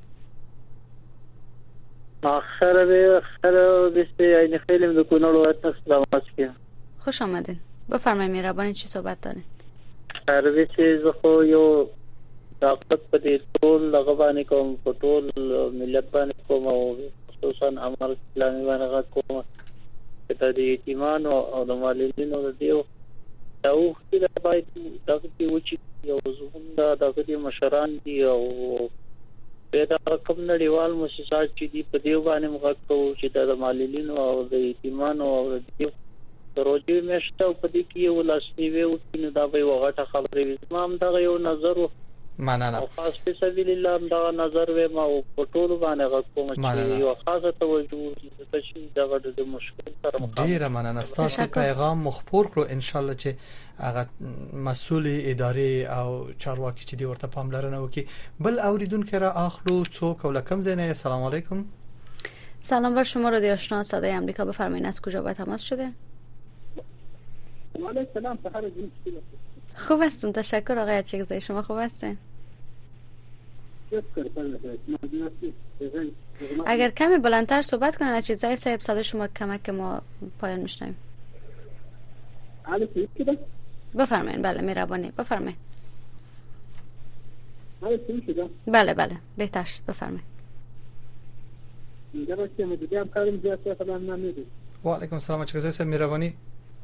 خیر بسته این خیلی من کنار ولایت سلام علیکم. خوش آمدید. بفرمایید مهربانی چی صحبت دارین؟ هر چیز خو یو طاقت په دې ټول لغه باندې کوم په ټول ملت باندې کوم او خصوصا عمل اسلامي باندې کوم ته دې ایمان او د مالینو د دیو او چې باید تاسو کې وچی یو زمونږ د دې مشران دي او پیدا کوم نړیوال مؤسسات چې دي په دیو باندې موږ کوو چې د مالینو او د ایمان او د دیو روزي مشته په دې کې یو لاسنیوي او چې دا به وغټه خبرې زمام دا یو نظر مننه. خاص په سبیل الله دا نظر و ما په ټول باندې کوم چې یو خاصه توجه چې دا د مشکل سره ډیره مننه. تاسو پیغام مخبر کړو ان شاء الله چې هغه مسؤل ادارې او چارواکي چې دی ورته پاملرنه وکړي. بل اوریدونکو را اخلو څوک ولکم زینه. سلام علیکم. سلام بر شما رادیو آشنا صدای آمریکا. بفرمایید از کجا با تماس شده؟ و علیکم سلام. خوب هستم، تشکر آقای اچکزی. شما خوب هستین؟ اگر کمی بلندتر صحبت کنن اچکزی صاحب، صدای شما کمک ما پایان میشنویم. بفرمایید. بله مهربانی بفرمایید. بله بله بهتر شد، بفرمایید. و علیکم السلام اچکزی صاحب مهربانی.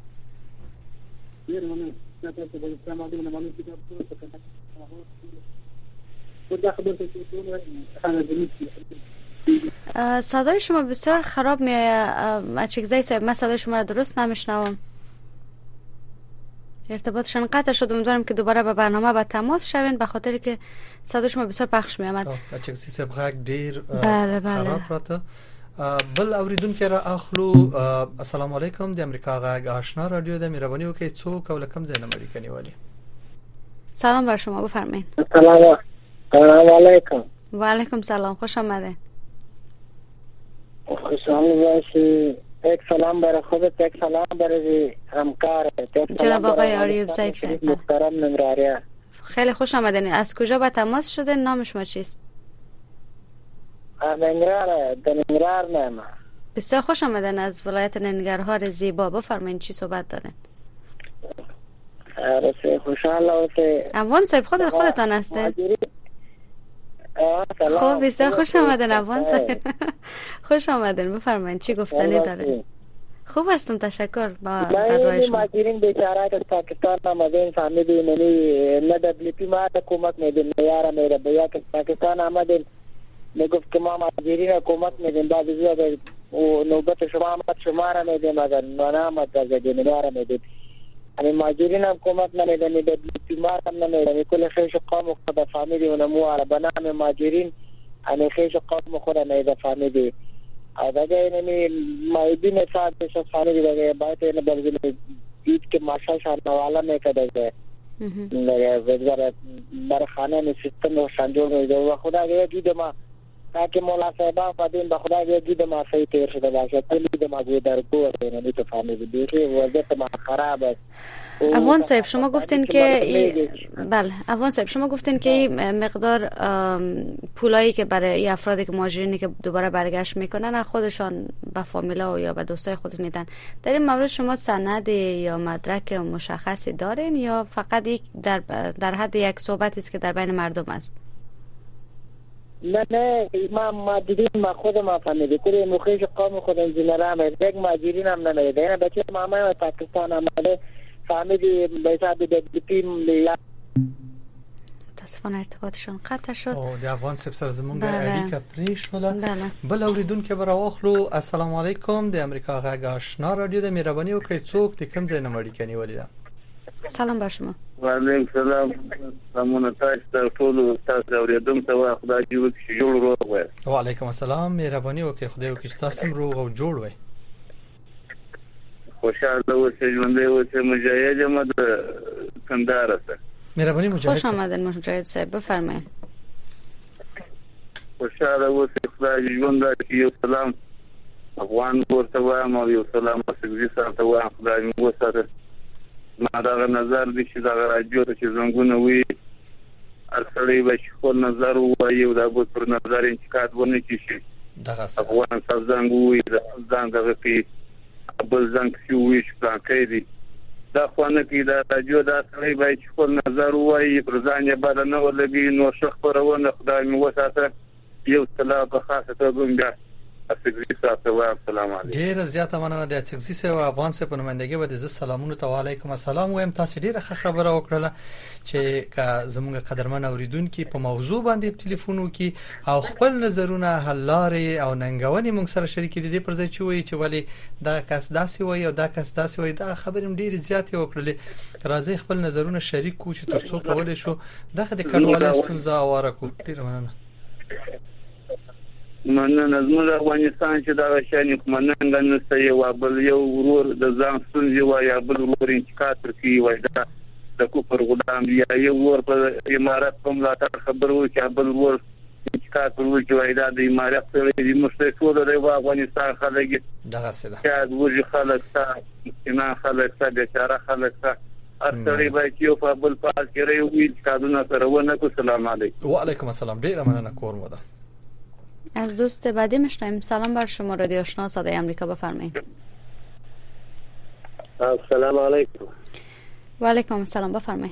صدای شما بسیار خراب میاد اچکزی صاحب، من صدای شما را درست نمیشنوم. ارتباطشان قطع شد. امیدوارم که دوباره به برنامه با تماس شوین، به خاطر که صدای شما بسیار پخش میامد. اچکزی صاحب غږ ډیر بله خراب راته. بل اوریدونکو را اخلو. السلام علیکم، د امریکا غږ آشنا رادیو د مهرباني وکي څوک او لکم زینب اړیکه نیولې. سلام بر شما، بفرمایید. سلام علیکم. و علیکم سلام، خوش آمده. خوشحال باشی. یک سلام برای خودت، یک سلام برای همکارت. جناب آقای آریوب ضیف صاحب محترم نمراریا. خیلی خوش آمدین. از کجا به تماس شده؟ نام شما چیست؟ ننگرهار نام. بسیار خوش آمدین از ولایت ننگرهار زیبا. بفرمایید چی صحبت دارین؟ خوشحال هستم. افغان صاحب خودتان هستین؟ خب بسیار خوش آمدین افغان صاحب. خوش آمدین، بفرمایید چی گفتنی داره؟ خوب هستم تشکر. با بدوای شما. ماجرین بیچاره از پاکستان آمدین، فهمیدین نه دبلیپی ما حکومت میدین، نه یارا میره بیا که پاکستان آمدین میگفت که ما ماجرین حکومت میدین، بعد از نوبت شما آمد شما را میدین، اگر نه آمد از دیگه را میدین. یعنی ماجرین حکومت نمیدن، دبلیپی ما هم نمیدن. کل خیش قوم خود فهمیدی و نمو عرب نام ماجرین یعنی خیش قوم خود نمیده فهمیدی. دیگه یعنی مایدین صاحبش فهمیدی دیگه باید اینه برزیل دید که ماشاشان نوالا میکده دیگه وزارت برخانه می سیستم و شنجور میده و خدا دیگه دید ما تاکه مولا صاحبان فادین با خدا دیگه دید ما صحیح تیر شده باشه. دید ما گوی در گوه اینه تو فهمیدی دیگه وضعیت ما خراب است. افغان صاحب شما گفتین که بله افغان صاحب شما گفتین که این مقدار پولایی که برای افرادی که مهاجرینی که دوباره برگشت میکنن خودشان به فامیلا و یا به دوستای خودت میدن. در این مورد شما سند یا مدرک مشخصی دارین یا فقط یک در حد یک صحبتی است که در بین مردم است؟ نه ما دیدیم ما خودم فهمیدیم که مخیش قوم خود انجینرام یک مهاجرین هم نمیده. یعنی بچه مامان پاکستان آمده فهمیدی به حساب دبلیپی متاسفانه ارتباطشون قطع شد. او د افغان صاحب سره زمونږ اړیکه پرې شوله. بل اوریدونکو به راوخلو. السلام علیکم، د امریکا غږ آشنا رادیو د مهرباني وکړئ څوک د کوم ځای نه اړیکه نیولې ده؟ سلام بر شما. و علیکم سلام. سلامونه تاسو ته ټول تاسو اوریدونکو ته خدای دې وکړي جوړ روغ وي. و علیکم السلام، مهرباني وکړئ خدای وکړي تاسو روغ او جوړ وي. خوشحال اوسئ، ژوندۍ اوسئ. مجاهد یم د کندهار څخه. مهرباني مجاهد. خوش آمدین مجاهد صاحب، بفرمایید. خوشحال اوسئ، خدای دې ژوند راکړي. یو سلام افغان ورته وایم او یو سلام اڅکزي صاحب ته وایم، خدای مو وساتي. ما دا نظر دي چې دا راډیو ته چې زنګونه وي ارسلې به خپل نظر وایي او دا به پر نظر انتقاد ونه کیږي. افغان څنګه وي ځان دغه کې بل ځان کې وي چې پاکې دي دا خوانه کې دا راډیو دا سړی به خپل نظر وایي پر ځان یې بل نه ولګي نو شخ پرونه خدای مو وساتي. یو سلام په خاصه توګه اڅکزي صاحب ته وایم سلام علیکم. ډیر زیاته مننه د اڅکزي صاحب او افغان صاحب په نمائندګۍ به د سلامونو ته وعلیکم السلام وایم. تاسو ډیره خبره وکړه چې زموږ قدرمن اوریدونکو په موضوع باندې ټلیفون وکي او خپل نظرونه حل لارې او ننګونې موږ سره شریک دي پر ځای چې وایي چې ولی دا کس داسې وایي او دا کس داسې وایي. دا خبرې ډیر زیاتې وکړلې. راځي خپل نظرونه شریک کو چې ترڅو کولای شو دغه د کډوالۍ ستونزه اواره کو. ډیر مننه. مننه. زموږ افغانستان چې دا شان مننه نشته یو بل یو ورور د ځان ستونزې وایي بل ورور انتقاد کوي وایي دا د کوپر غلام یا یو ور په امارات کوم لا خبرو چې بل ور انتقاد کوي چې وایي دا د امارات سره د مشترکو د افغانستان خلک دغه څه ده چې د وجه خلک ته نه خلک ته بیچاره خلک ته ارسړي باید یو په بل پاس کې وي کادونه سره ونه کو. سلام علیکم. و علیکم السلام. ډیر مننه کورمو ده. از دوست بعدی میشنویم. سلام بر شما رادیو آشنا صدای آمریکا، بفرمایید. السلام علیکم. و علیکم السلام، بفرمایید.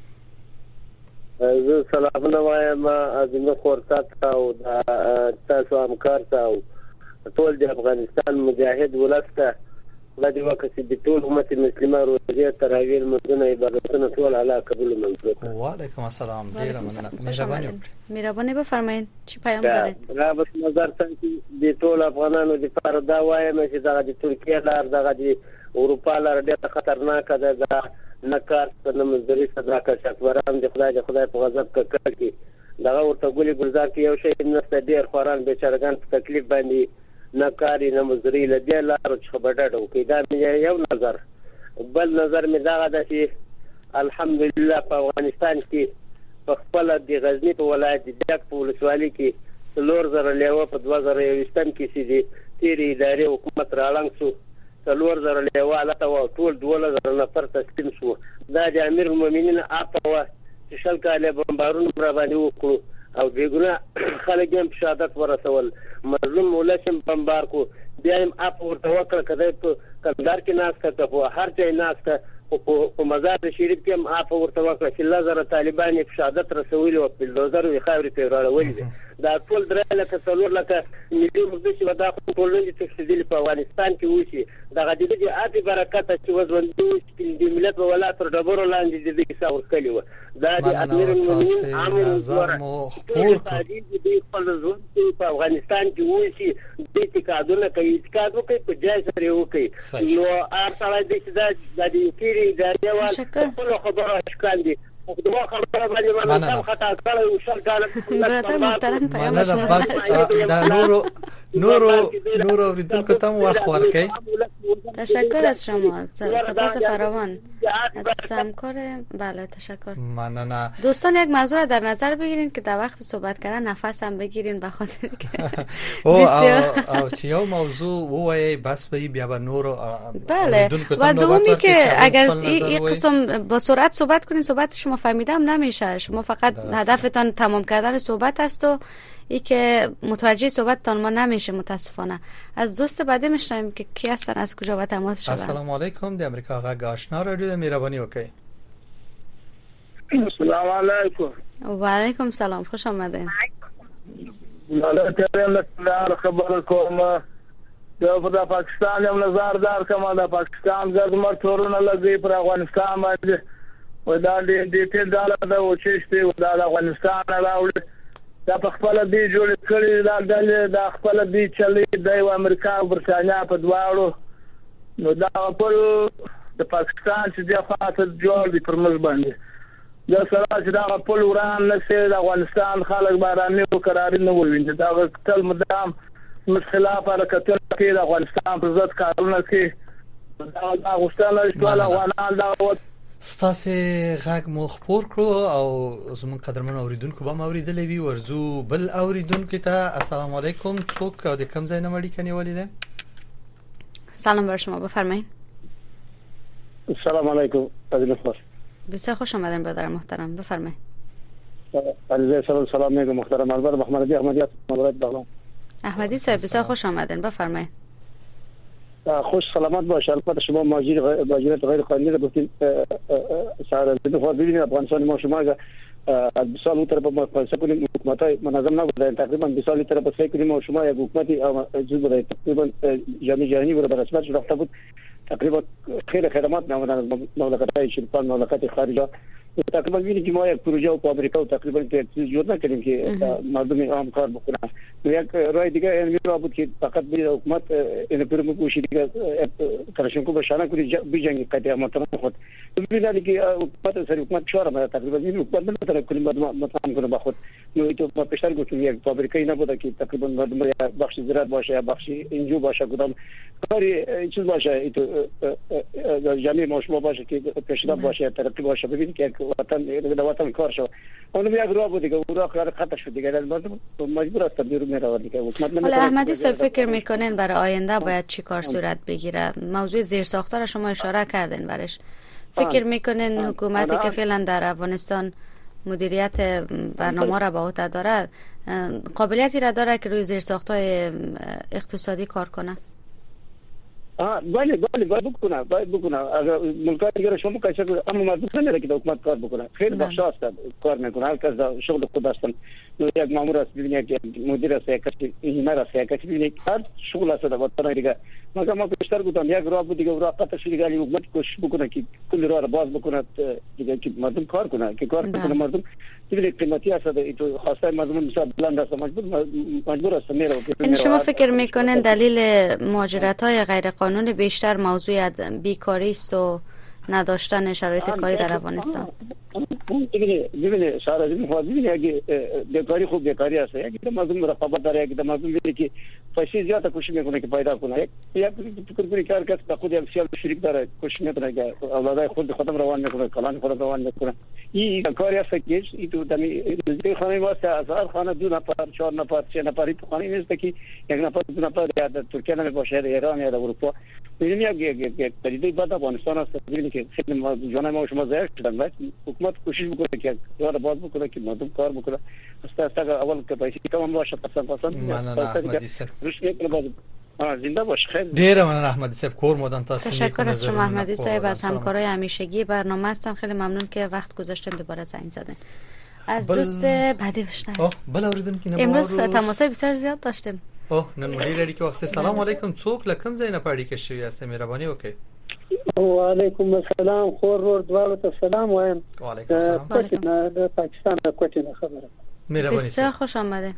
زه سلامونه وایم از زموږ خورسات او تاسو همکار او ټول د افغانستان مجاهد ولس ته خدای دې وکړي چې د ټول امت مسلمه روزه تراویح لمونځونه عبادتونه ټول الله قبول منظور. و علیکم السلام. ډیر مننه. مهرباني بفرمایید. چی پیام دارید؟ را به نظر څنګه د ټول افغانانو د لپاره دا وایم چې دا د ترکیه لار دغه د اروپا لار ډېر خطرناک ده. نه کار نه مزدوري صدقه شکران د خدای په غضب ککړ کې دغه ورته ګولي ګلزار کې یو شی نشته. ډېر خوران بیچارهګان په تکلیف باندې نه کاری نه مزدوري لدی لارو چې خبرداړو کې دا یو نظر. بل نظر می دا ده چې الحمدلله په افغانستان کې په خپل د غزنی په ولایت د ډک په ولسوالۍ کې 3000 لیوه په 2020 کې سي تیری ادارې حکومت راړنګ شو. 3000 لیوه علاته و ټول 2000 نفر تسلیم شو. دا د امیر المؤمنین اپا چې شل کاله بمبارون را باندې وکړو او بیګونه خلک هم شهادت ورسول. مظلوم ولشم بمبار کو بیا هم اپ ورته وکړه کده په کندهار کې ناس کته په هر ځای ناس ته په مزار شریف کې هم اپ ورته وکړه چې لزر طالبان په شهادت رسولي او په لوزر وی خاوري پیراره ولې دا ټول درې لکه څلور لکه ملي مقدس ودا ټولنې تفصیل په افغانستان کې وشي دا غدي د اته برکت چې وزوندو چې د ملت ولات تر ډبرو لاندې د دې څاور کلی و دا د امیر المؤمنین عامر زمو خپور د خپل ژوند په افغانستان کې وشي د اعتقادونه کوي اعتقاد وکړي په ځای سره وکړي نو ارسله د دې کیری دا یو خپل خبره ښکاندي دغه خبره باندې منظم خطا کړی او شل کاله برادر محترم پیام شما بس دا نورو ریدونکو تم وخت ورکړي. تشکر از شما، سپاس فراوان از همکار. بله تشکر. ممنونم. دوستان یک موضوع را در نظر بگیرین که در وقت صحبت کردن نفس هم بگیرین به خاطر که او چې یو موضوع وایي بس به بیا به نورو. بله و دومی که اگر این قسم با سرعت صحبت کنین صحبت شما فهمیدم نمیشه. شما فقط هدفتان تمام کردن صحبت است و ای که متوجه صحبتتان ما نمیشه متاسفانه. از دوست بعدی میشنویم که کی هستن، از کجا با تماس شدن. السلام علیکم. د امریکا غږ آشنا رادیو مهرباني وکړئ. السلام علیکم. و علیکم سلام، خوش آمدین. الله تعالی خبر کوم یو د پاکستان یم نظر دار کوم د پاکستان ګرځمر تورونه لګي پر افغانستان باندې و دا دې ټول دا او چشتي و د افغانستان راوړل دا په خپل دی جوړ کړی دا خپل دی چلی د امریکا او برتانیا په دواړو نو دا په د پاکستان چې د خاطر جوړ دی پر مز باندې دا سره چې دا په وران نشه د افغانستان خلک بارانه قرار نه وویند دا تل مدام مخالف حرکتونه کې د افغانستان پر ضد کارونه کې دا غوښتنه ټول افغانان دا ستاسو غږ مو خپور کړو او زمون قدرمن اوریدونکو به اوریدلې وی ورزو بل اوریدونکو ته السلام علیکم. څوک او د کوم ځای نه مړی کني ولیدل؟ سلام بر شما، بفرمایید. السلام علیکم. بسیار خوش آمدین برادر محترم، بفرمایید. علیکم سلام علیکم محترم البر محمدی احمدیت مبارک بغلام. احمدی صاحب بسیار خوش آمدین، بفرمایید. خوش سلامت باشه. البته شما مهاجرت غیر قانونی را گفتین سر خود ببینید افغانستان ما شما 20 سال اون طرف ما فلسفه کنیم حکومتای منظم نبودن تقریبا 20 سال طرف فکر کنیم و شما یک حکومتی جز بوده تقریبا جامعه جهانی رو به رسمیت رفته بود تقریبا خیلی خدمات نمودن از مملکت‌های شرقی مملکت خارجه تقریبا ببینید که ما یک پروژه و آمریکا و تقریبا یک چیز جور نکردیم که مردم عام کار بکنن. یک راه دیگه این را بود که فقط به حکومت این پروژه کوشش دیگه ترشون کو بشانه کنی بیجنگی قطعا مطمئن خود ببینید که حکومت سری حکومت چهار ما تقریبا این حکومت نمیتونه کنیم مطمئن کنه با خود نو تو ما پیشتر گفتم یک فابریکه نبوده که تقریبا مردم بخش زراعت باشه یا بخش انجو باشه کدام کاری چیز باشه تو جامعه مشروع باشه که پیشرفت باشه ترقی باشه. ببینید که وطن کار شو اون یک راه بود دیگه اون راه خطا شد دیگه مردم مجبور است بیرون میرون دیگه حکومت حالا احمدی صاحب فکر میکنین برای آینده باید چی کار صورت بگیره؟ موضوع زیرساخت‌ها را شما اشاره کردین برش فکر میکنین حکومتی که فعلا در افغانستان مدیریت برنامه را به عهده داره قابلیتی را داره که روی زیرساخت‌های اقتصادی کار کنه؟ بله باید بکنه. اگر ملک‌های دیگر شما کشف اما مردم نمیره که حکومت کار بکنه. خیلی بخشا است کار میکنه. هر کس شغل خود هستن. یک مامور است ببینید، یک مدیر است، یک انجینر است، یک ببینید هر شغل است در وطن دیگه. مگر ما بیشتر گفتم یک راه بود دیگه راه قطع شد دیگه حکومت کوشش بکنه که کل راه را باز بکنه دیگه که مردم کار کنه که کار کنه. مردم ببینید قیمتی است تو خواسته مردم مثلا بلند است مجبور است میره. این شما فکر میکنین دلیل مهاجرت‌های غیر قانونی بیشتر موضوع بیکاری است و نداشتن شرایط کاری در افغانستان؟ ببینید شهرازی ببینید اگه بیکاری خوب بیکاری است، اگه مردم رقابت داره، اگه مردم ببینید که پیسې زیاته کوشش میکنه که پیدا کنه، یک فکر کنید کار کس به خود یک سیال شریک داره کوشش میکنه که اولادای خود خودم روان میکنه، کلان خود روان میکنه. این کاری است که این تو دمی خانه واسه از هر خانه 2 نفر 4 نفر 3 نفری تو خانه نیست که یک نفر 2 نفر در ترکیه نمیشه، در ایران یا در اروپا. ببینید یک پدیده بعد افغانستان است. ببینید که خیلی جان ما شما ضعیف شدن، ولی حکومت کوشش میکنه که راه باز بکنه که مردم کار بکنه. است اول که پیسې کم باشه زنده باش. خیلی ډیر مننه احمدی صاحب، کور مودن تاسو. تشکر از شما احمدی صاحب، از همکارای همیشگی برنامه هستم. خیلی ممنون که وقت گذاشتین دوباره زنگ زدین. از دوست بعدی بشنویم. بل اوریدون که امروز تماسای بسیار زیاد داشتیم. نن مدیر اړیکې واسطه. سلام علیکم. څوک لکم زینه پاړی کې شوی است؟ مهرباني وکړئ. وعلیکم السلام. خور ور دوالو ته سلام وایم. وعلیکم السلام. د پاکستان د کوټې خبره. مهرباني. بسیار خوش آمدید.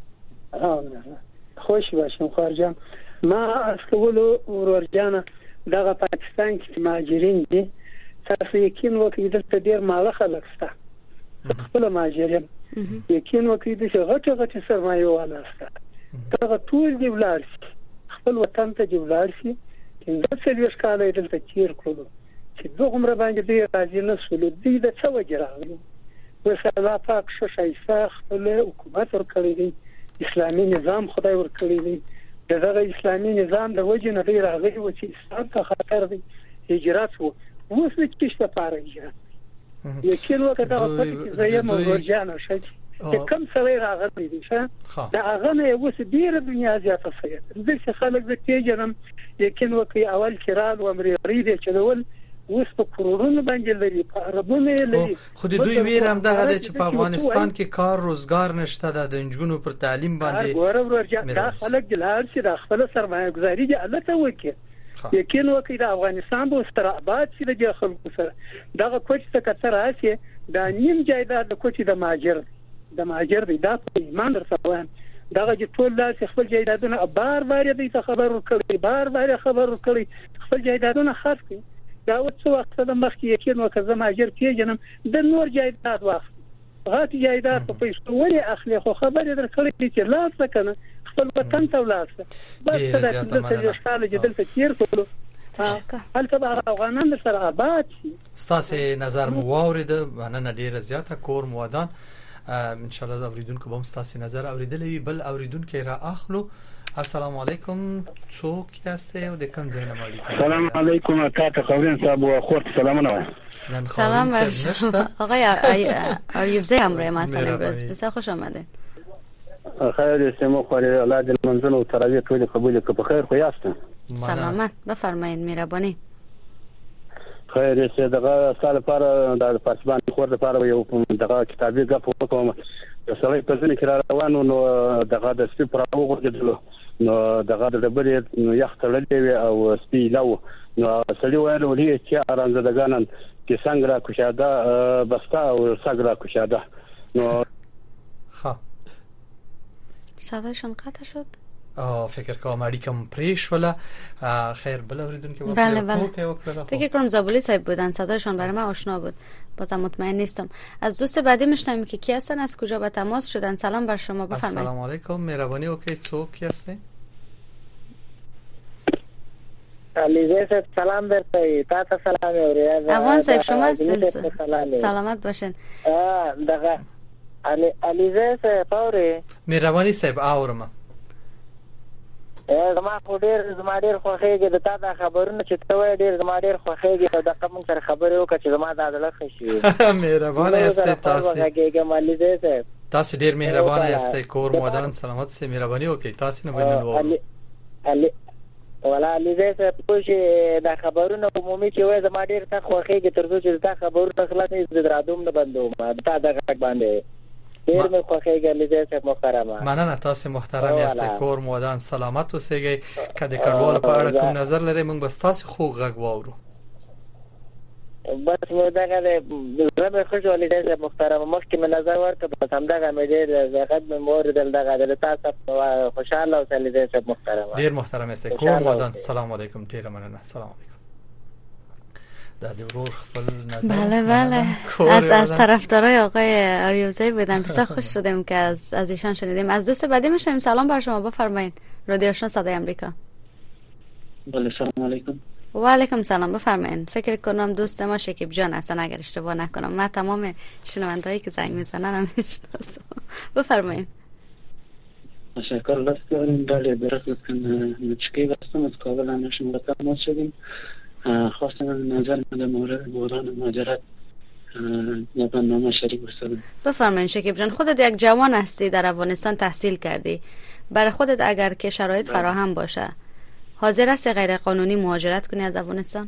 خوش باشم خارجان. ما اصلو ورورجانه دغه پاکستان کې مهاجرین دي. تاسو یقین وکړئ دلته ډیر مال خلک شته. خپل مهاجرین یقین وکړئ چې غټه سرمایه والا شته. دغه ټول دی ولر خپل وطن ته دی ولر شي. د سلیوش کاله دلته تیر کړو چې دوغمره باندې دی راځي نه سولو دی د څو وجراغلو وسلا پاک شو شایسته خپل حکومت ورکړي دي، اسلامي نظام خدای ورکړي دي. دغه اسلامي نظام د وجه نه دی راغلی و چې اسلام ته خطر دی. هجرت وو اوس د کیشته پاره هجرت یقین وکړه دا چې زه مو ورجانو شي کم سره راغلی دي شه دا هغه نه اوس ډیره دنیا زیاته شي. د خلک د تیجنم یقین وکړي اول کرال و امریکای دي چې ول اوس په کورونو باندې لري، په عربونه لري. خو دوی ویر هم دغه چې په افغانستان کې کار روزګار نشته، د انجونو پر تعلیم باندې دا خلک جلال چې د خپل سرمایه گذاري دي الله ته وکړي. یقین وکړي د افغانستان به استراباد چې د خلکو سره دغه کوچ څه کتر راشي دا نیم جایداد د کوچ د ماجر دی دا په ایمان درته دغه چې ټول لاس خپل جایدادونه بار دې ته خبر ورکړي، بار خبر ورکړي خپل جایدادونه خاص کړي. دا څو وخت د مخکې یقین وکړه زما اجر پیژنم د نور جایداد واخلي غاټ جایداد په پیسو ولې اخلي. خو خبرې درکړې چې لاس کنه خپل وطن ته ولاسه بس د اشتاله جدل تیر کولو هلته به افغانان سره آباد شي. ستاسو نظر مو واورید، مننه ډیره زیاته. کور مودان ان شاء الله اوریدونکو به ستاسو نظر اوریدلې بل اوریدونکو را اخلو. السلام علیکم. څوک یاست او د کوم ځای نه ماړی؟ سلام علیکم تاسو خورین صاحب او خورت سلامونه. سلام علیکم آقای ایوب زی امروز ما سلام برس بسیار خوش آمدید. خیر استمو خوری الله دل منزل و تراویح ټول قبول کړه. په خیر خو یاست؟ سلامت بفرمایید مهربانی. خیر شه دغه سال لپاره د پاسبان خور لپاره یو دغه کتابي غف وکوم. د سړی په ځین کې روانو نو دغه د سپي پر وګرځیدلو نو دغه د ډبرې نو یخ تړلې وي او سپي لو نو سړی وایي ولې چې ارانزدګانن کې څنګه را کوشاده بستا او څنګه را کوشاده نو صدایشون قطع شد. فکر کنم اړیکم پریش ولا خیر بل اوریدونکو بله فکر کنم زابلی صاحب بودن، صدایشون برای من آشنا بود، بازم مطمئن نیستم. از دوست بعدی میشنویم که کی هستن، از کجا به تماس شدن. سلام بر شما بفرمایید. السلام علیکم مهربانی اوکی څوک هستی؟ علیزه سلام برتای تاسو سلام اوریاز افغان صاحب شما سلامت باشین. دغه علیزه پاوری مهربانی صاحب اورما زما خو ډېر خوښېږي د تا دا خبرونه چې ته وایې ډېر زما ډېر خوښېږي او دغه موږ سره خبرې وکړه چې زما دا زړه ښه شي. مهربانه یاستئ تاسې. تاسې ډېر مهربانه یاستئ. کور مو ودان سلامت سئ. مهرباني وکړئ تاسې نه بدلون وو. ولا علیزه صاحب چې دا خبرونه عمومي چې وایي زما ډېر ښه خوښېږي تر څو چې دا خبرونه خلاص نه زه درادوم نه بندوم تا دغه غږ باندې ډېر مې خوښېږي علیزه صاحب محترمه. مننه تاسې محترم یاستئ. کور مو ودان سلامت اوسئ. که د کډوالو په اړه کوم نظر لرئ موږ به ستاسې خوږ غږ واورو. بس مې دغه زړه مې خوښ و علیزه صاحب محترمه. مخکې مې نظر ورکړ بس همدغه مې ډېر غږ مې واورېدل دغه د تاسو خوشحاله اوسئ علیزه صاحب محترمه. ډېر محترم یاستئ. کور مو ودان. سلام علیکم. ډېره مننه. سلام علیکم. د ورور خپل نظر. بله از طرفدارای آقای آریوزی بودم. بسیار خوش شدیم که از ایشان شنیدیم. از دوست بعدی میشیم. سلام بر شما بفرمایید. رادیو آشنا صدای آمریکا. بله سلام علیکم. و علیکم سلام بفرمایید. فکر کنم دوست ما شکیب جان هستن اگر اشتباه نکنم. من تمام شنوندهایی که زنگ میزنن هم میشناسم. بفرمایید. تشکر لطف داریم. بله درست کنم شکیب هستم از کابل. هم شما تماس شدیم. خواستم نظر در مورد بحران مهاجرت در برنامه شریک بشم. بفرمایید شکیب جان. خودت یک جوان هستی در افغانستان تحصیل کردی. برای خودت اگر که شرایط فراهم باشه حاضر هستی غیر قانونی مهاجرت کنی از افغانستان؟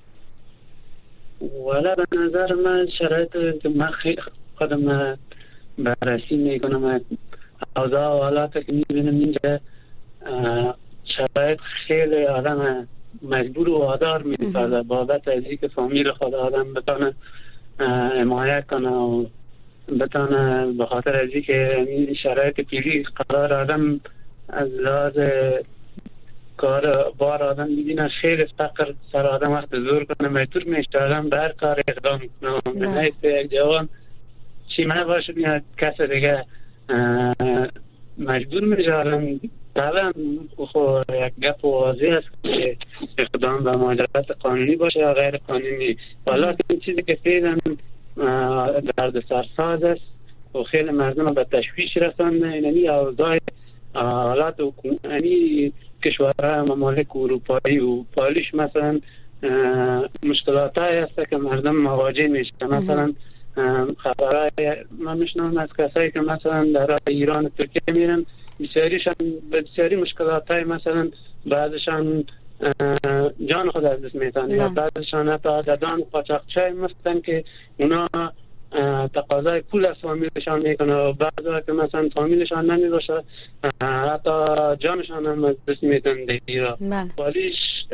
والا به نظر من شرایط که من خودم بررسی میکنم اوضاع و حالات که میبینم اینجا شرایط خیلی آدم مجبور و وادار می‌سازه بابت از اینکه فامیل خود آدم بتونه حمایت کنه و بتونه به خاطر از اینکه این شرایط پیری قرار آدم از لحاظ کار بار آدم می‌بینه خیلی فقر سر آدم وقت زور کنه مجبور میشه آدم به هر کار اقدام کنه. نه یک جوان چی من باشه میاد کس دیگه مجبور میشه آدم. طبعا خب یک گپ واضح است که اقدام به مهاجرت قانونی باشه یا غیر قانونی. حالا این چیزی که فعلا درد سرساز است و خیلی مردم به تشویش رسانده. یعنی اوضاع حالات یعنی کشورهای ممالک اروپایی و پالیش مثلا مشکلات هایی هست که مردم مواجه میشه. مثلا خبرهای من میشنم از کسایی که مثلا در ایران و ترکیه میرن بسیاری مشکلات های مثلا بعضشان جان خود از دست میتن یا بعضشان حتی دادان قاچاقچی مستن که اونا تقاضای پول از فامیلشان میکنه و بعضا که مثلا فامیلشان نمیباشه حتی جانشان هم از دست میتن دیگه. ولیش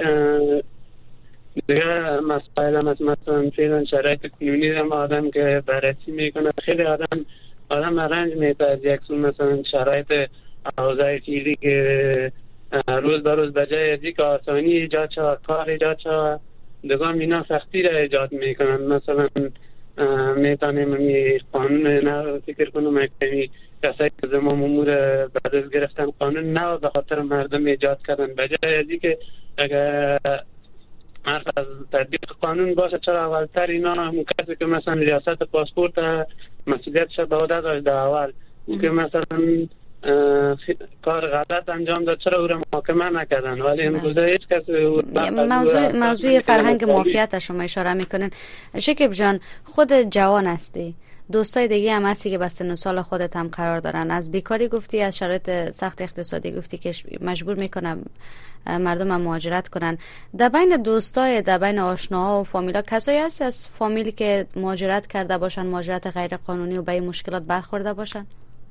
دیگه مسائل هم از مثلا فعلا شرایط کنونی هم آدم که بررسی میکنه خیلی آدم رنج میده از یک سو مثلا شرایط اوضاع فعلی که روز به روز بجای از اینکه آسانی ایجاد شود کار ایجاد شود دیگه اینا سختی را ایجاد میکنن. مثلا میتونیم قانون نه فکر کنم که کسایی که زمان امور بعد از گرفتن قانون نه به خاطر مردم ایجاد کردن بجای از اینکه اگر مرد از تطبیق قانون باشه چرا اولتر اینا همون کسی که مثلا ریاست پاسپورت مسئولیتش به عهده داشت در اول او که مثلا کار غلط انجام داد چرا او را محاکمه نکردن ولی امروزه هیچ کسی موضوع فرهنگ معافیت شما اشاره میکنن. شکیب جان خود جوان هستی دوستای دیگه هم هستی که به سن و سال خودت هم قرار دارن. از بیکاری گفتی از شرایط سخت اقتصادی گفتی که مجبور میکنم مردم هم مهاجرت کنن. در بین دوستای در بین آشناها و فامیلا کسایی هست از فامیلی که مهاجرت کرده باشن مهاجرت غیر قانونی و به این مشکلات برخورده باشن؟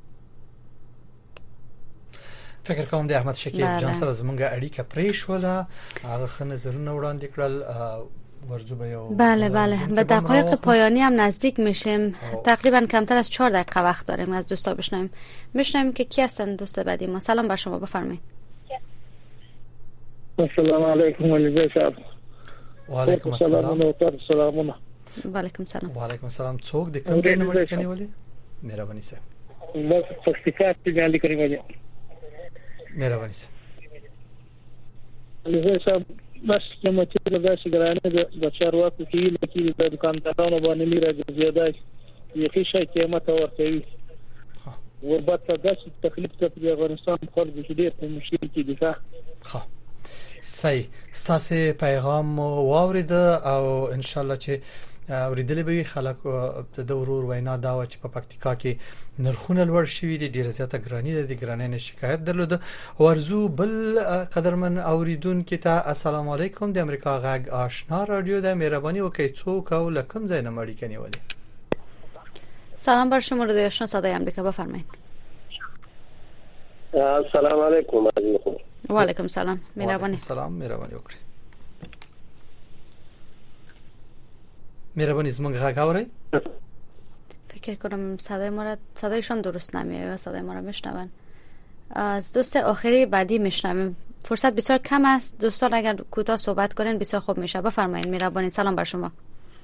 فکر کوم د احمد شکیب جان سره زمونږ اړیکه پرې شوله هغه خنه نظرونه وړاندې کړل ورجو به یو بله به دقایق پایانی هم نزدیک میشیم. تقریبا کمتر از 4 دقیقه وقت داریم. از دوستا بشنویم که کی هستن دوست بعدی ما. سلام بر شما بفرمایید. السلام علیکم علی صاحب. و علیکم السلام. سلامونه. و علیکم السلام. و علیکم السلام. څوک د کوم ځای نه ولې ولې مهرباني سه بس پښتیکات کې ګالي کوي ولې مهرباني سه علی صاحب بس لما چې داسې ګرانه د چارواکو کې لکه د دکاندارانو باندې میراځي زیاده یخي شي قیمت ورکوي وربطه داسې تکلیف ته په افغانستان خلکو چې ډېر په مشکل کې دي. خب صحیح ستاسو پیغام واورید او ان شاء الله چې اوریدلې به خلک د ورور وینا دا و چې په پکتیکا کې نرخونه لوړ شوي دي، ډیره زیاته ګرانی ده، د ګرانی نه شکایت درلوده. ورزو بل قدرمن اوریدونکو ته السلام علیکم، د امریکا غږ آشنا رادیو ده، مهرباني وکړئ څوک او لکم ځای نه مړی کني ولی. سلام بر شما رادیو آشنا صدای امریکا، بفرمایید. السلام علیکم. و علیکم سلام، مهربانی. سلام، مهربانی وکړئ. مهربانی زمونږ غږ اورئ؟ فکر کنم صدایشان درست نمیاد یا صدای ما را میشنون. از دوست آخری بعدی میشنویم. فرصت بسیار کم است، دوستان اگر کوتاه صحبت کنین بسیار خوب میشه. بفرمایید مهربانی. سلام بر شما.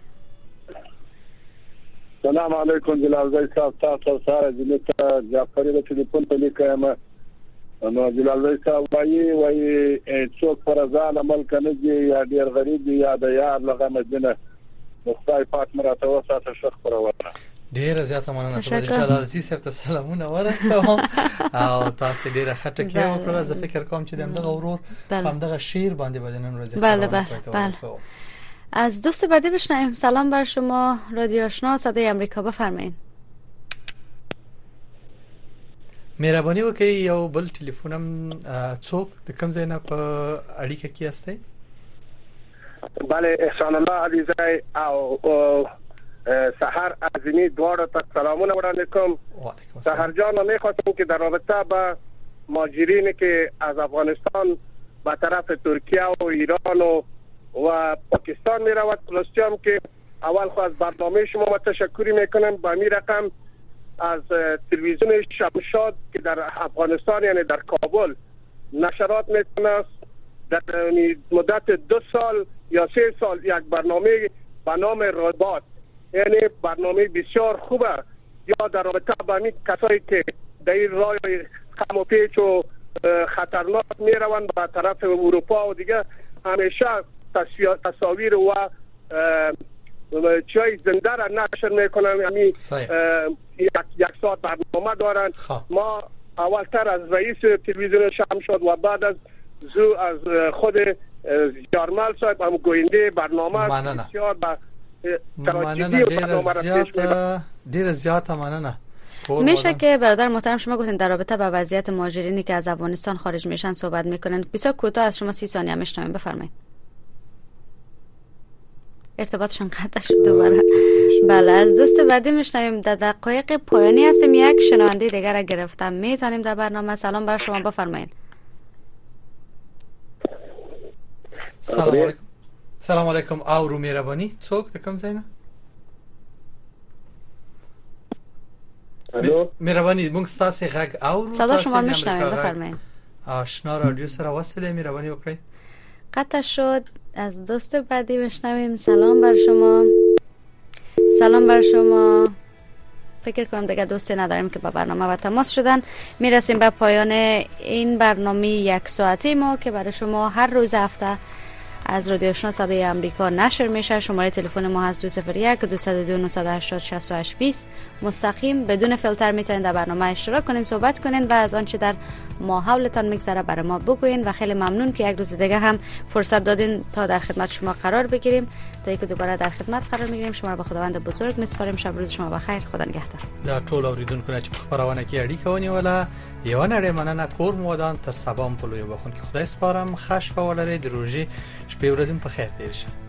سلام علیکم جلال زای صاحب، تاسو سره جنت جعفری د ټلیفون په لیکه نو جلال زای صاحب وایي څوک پر ځان عمل کنه یا ډیر غریب یا د یار لغه مدینه خدای پاک مراته وساته شخ پرونه. ډیره زیاته مننه ته جلال زی صاحب ته سلامونه ورسوم او تاسو ډیره خټه کې وکړه. زه فکر کوم چې دغه ورور همدغه شیر باندې بدنن روزي. بله. از دوست بعدی بشنویم. سلام بر شما رادیو آشنا صدای امریکا، بفرمایید. مهرباني وکړئ یو بل ټلیفونم څوک د کوم ځای نه په اړیکه کې استه؟ بله احسان الله علیزی او سحر عظیمی دواره تا سلامونه وړاندې کوم. سحر جان میخواستم که در رابطه با مهاجرینی که از افغانستان به طرف ترکیه و ایران و پاکستان می رود پلستیم که اول خواهد برنامه شما و تشکری میکنم با می رقم از تلویزیون شمشاد که در افغانستان یعنی در کابل نشرات میکنه. در مدت 2 سال یا 3 سال یک برنامه به نام رباط، یعنی برنامه بسیار خوبه یا در رابطه با این کسایی که در این راه خم و پیچ و خطرناک می روند به طرف اروپا و دیگه همیشه تصاویر و چای زنده را نشر میکنن. یعنی یک ساعت برنامه دارن. ما اولتر از رئیس تلویزیون شمشاد و بعد از خود یارمل صاحب هم گوینده برنامه بسیار با مننه دیر زیاده مننه. میشه که برادر محترم شما گفتین در رابطه با وضعیت مهاجرینی که از افغانستان خارج میشن صحبت میکنن، بسیار کوتاه از شما 30 ثانیه میشنویم، بفرمایید. ارتباطشون قطع شد دوباره. بله از دوست بعدی میشنویم. در دقایق پایانی هستیم، یک شنونده دیگر را گرفتم، میتونیم در برنامه. سلام بر شما، بفرمایید. سلام علیکم. سلام علیکم. او رو مهربانی څوک د کوم ځای نه؟ مهربانی موږ ستاسو غږ او صدا شما میشنویم، بفرمایید. آشنا رادیو سره وصله، مهربانی وکړئ. قطع شد. از دوست بعدی میشنویم. سلام بر شما. سلام بر شما. فکر کنم دیگه دوستی نداریم که با برنامه و تماس شدن. میرسیم به پایان این برنامه 1 ساعته ما که برای شما هر روز هفته از رادیو آشنا صدای امریکا نشر میشه. شماره تلفن ما هست 201 202 980 68 20. مستقیم بدون فیلتر میتونید در برنامه اشتراک کنین، صحبت کنین و از آنچه در ماحولتان میگذره برای ما بگوین. و خیلی ممنون که یک روز دیگه هم فرصت دادین تا در خدمت شما قرار بگیریم. تا اینکه دوباره در خدمت قرار میگیریم شما را به خداوند بزرگ میسپاریم. شب روز شما بخیر. خدا نگهدار. دا ټول اوریدونکو چې خبرونه کې اړیکه ونیوله یو نړۍ مننه. کور مودان تر سبا په لوی بخون کې خدای سپارم. خش په ولري د روزي شپې ورځې په خیر تیر شي.